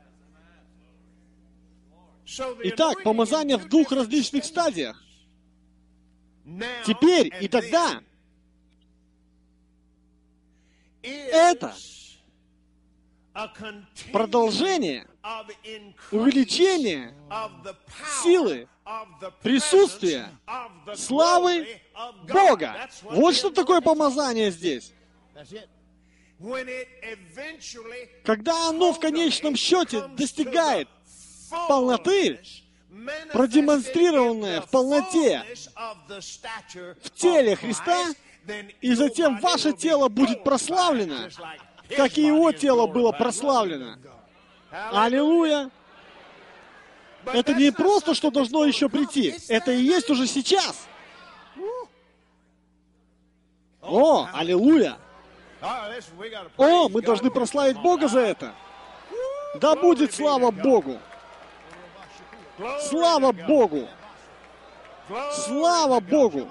S1: Итак, помазание в двух различных стадиях. Теперь и тогда. Это продолжение, увеличение силы, присутствия, славы Бога. Вот что такое помазание здесь. Когда оно в конечном счете достигает полноты, продемонстрированное в полноте в теле Христа, и затем ваше тело будет прославлено, как и его тело было прославлено. Аллилуйя! Это не просто, что должно еще прийти. Это и есть уже сейчас. О, аллилуйя! О, мы должны прославить Бога за это. Да будет слава Богу! Слава Богу! Слава Богу!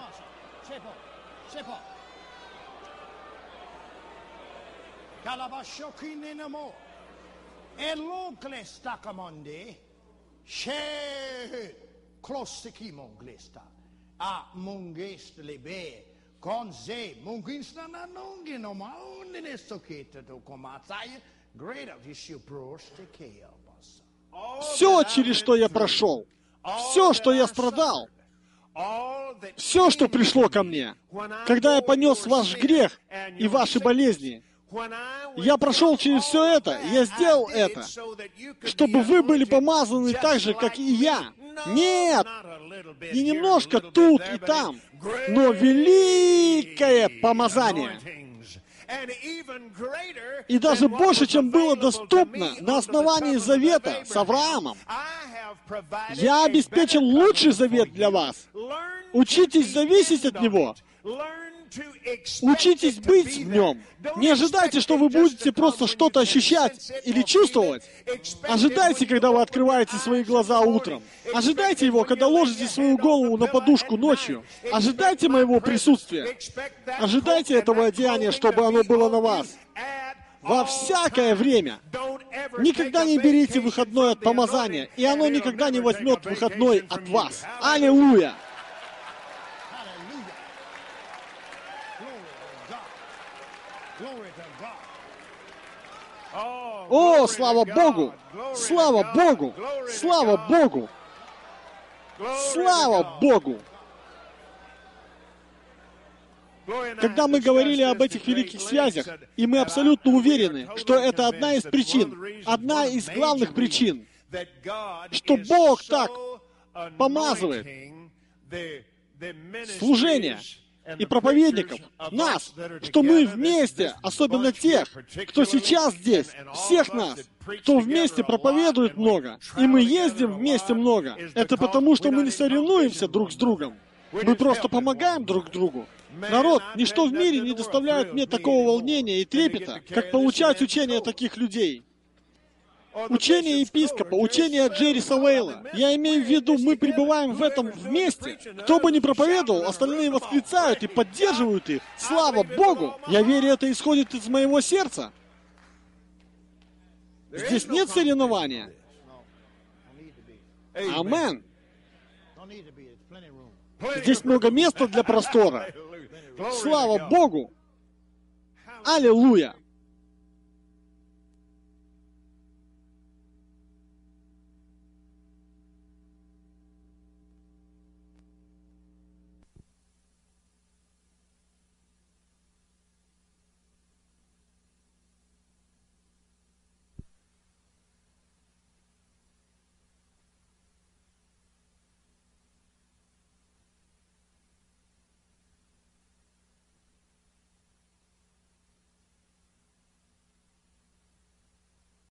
S1: Все, через что я прошел, все, что я страдал, все, что пришло ко мне, когда я понес ваш грех и ваши болезни, я прошел через все это, я сделал это, чтобы вы были помазаны так же, как и я. Нет, не немножко тут и там, но великое помазание. И даже больше, чем было доступно на основании завета с Авраамом. Я обеспечил лучший завет для вас. Учитесь зависеть от него. Учитесь быть в нем. Не ожидайте, что вы будете просто что-то ощущать или чувствовать. Ожидайте, когда вы открываете свои глаза утром. Ожидайте его, когда ложите свою голову на подушку ночью. Ожидайте моего присутствия. Ожидайте этого одеяния, чтобы оно было на вас. Во всякое время. Никогда не берите выходной от помазания, и оно никогда не возьмет выходной от вас. Аллилуйя! О, слава Богу! Слава Богу! Слава Богу! Слава Богу! Когда мы говорили об этих великих связях, и мы абсолютно уверены, что это одна из причин, одна из главных причин, что Бог так помазывает служение и проповедников, нас, что мы вместе, особенно тех, кто сейчас здесь, всех нас, кто вместе проповедует много, и мы ездим вместе много. Это потому, что мы не соревнуемся друг с другом. Мы просто помогаем друг другу. Народ, ничто в мире не доставляет мне такого волнения и трепета, как получать учение таких людей. Учение епископа, учение Джерри Савейла. Я имею в виду, мы пребываем в этом вместе. Кто бы ни проповедовал, остальные восклицают и поддерживают их. Слава Богу! Я верю, это исходит из моего сердца. Здесь нет соревнования. Амен. Здесь много места для простора. Слава Богу! Аллилуйя!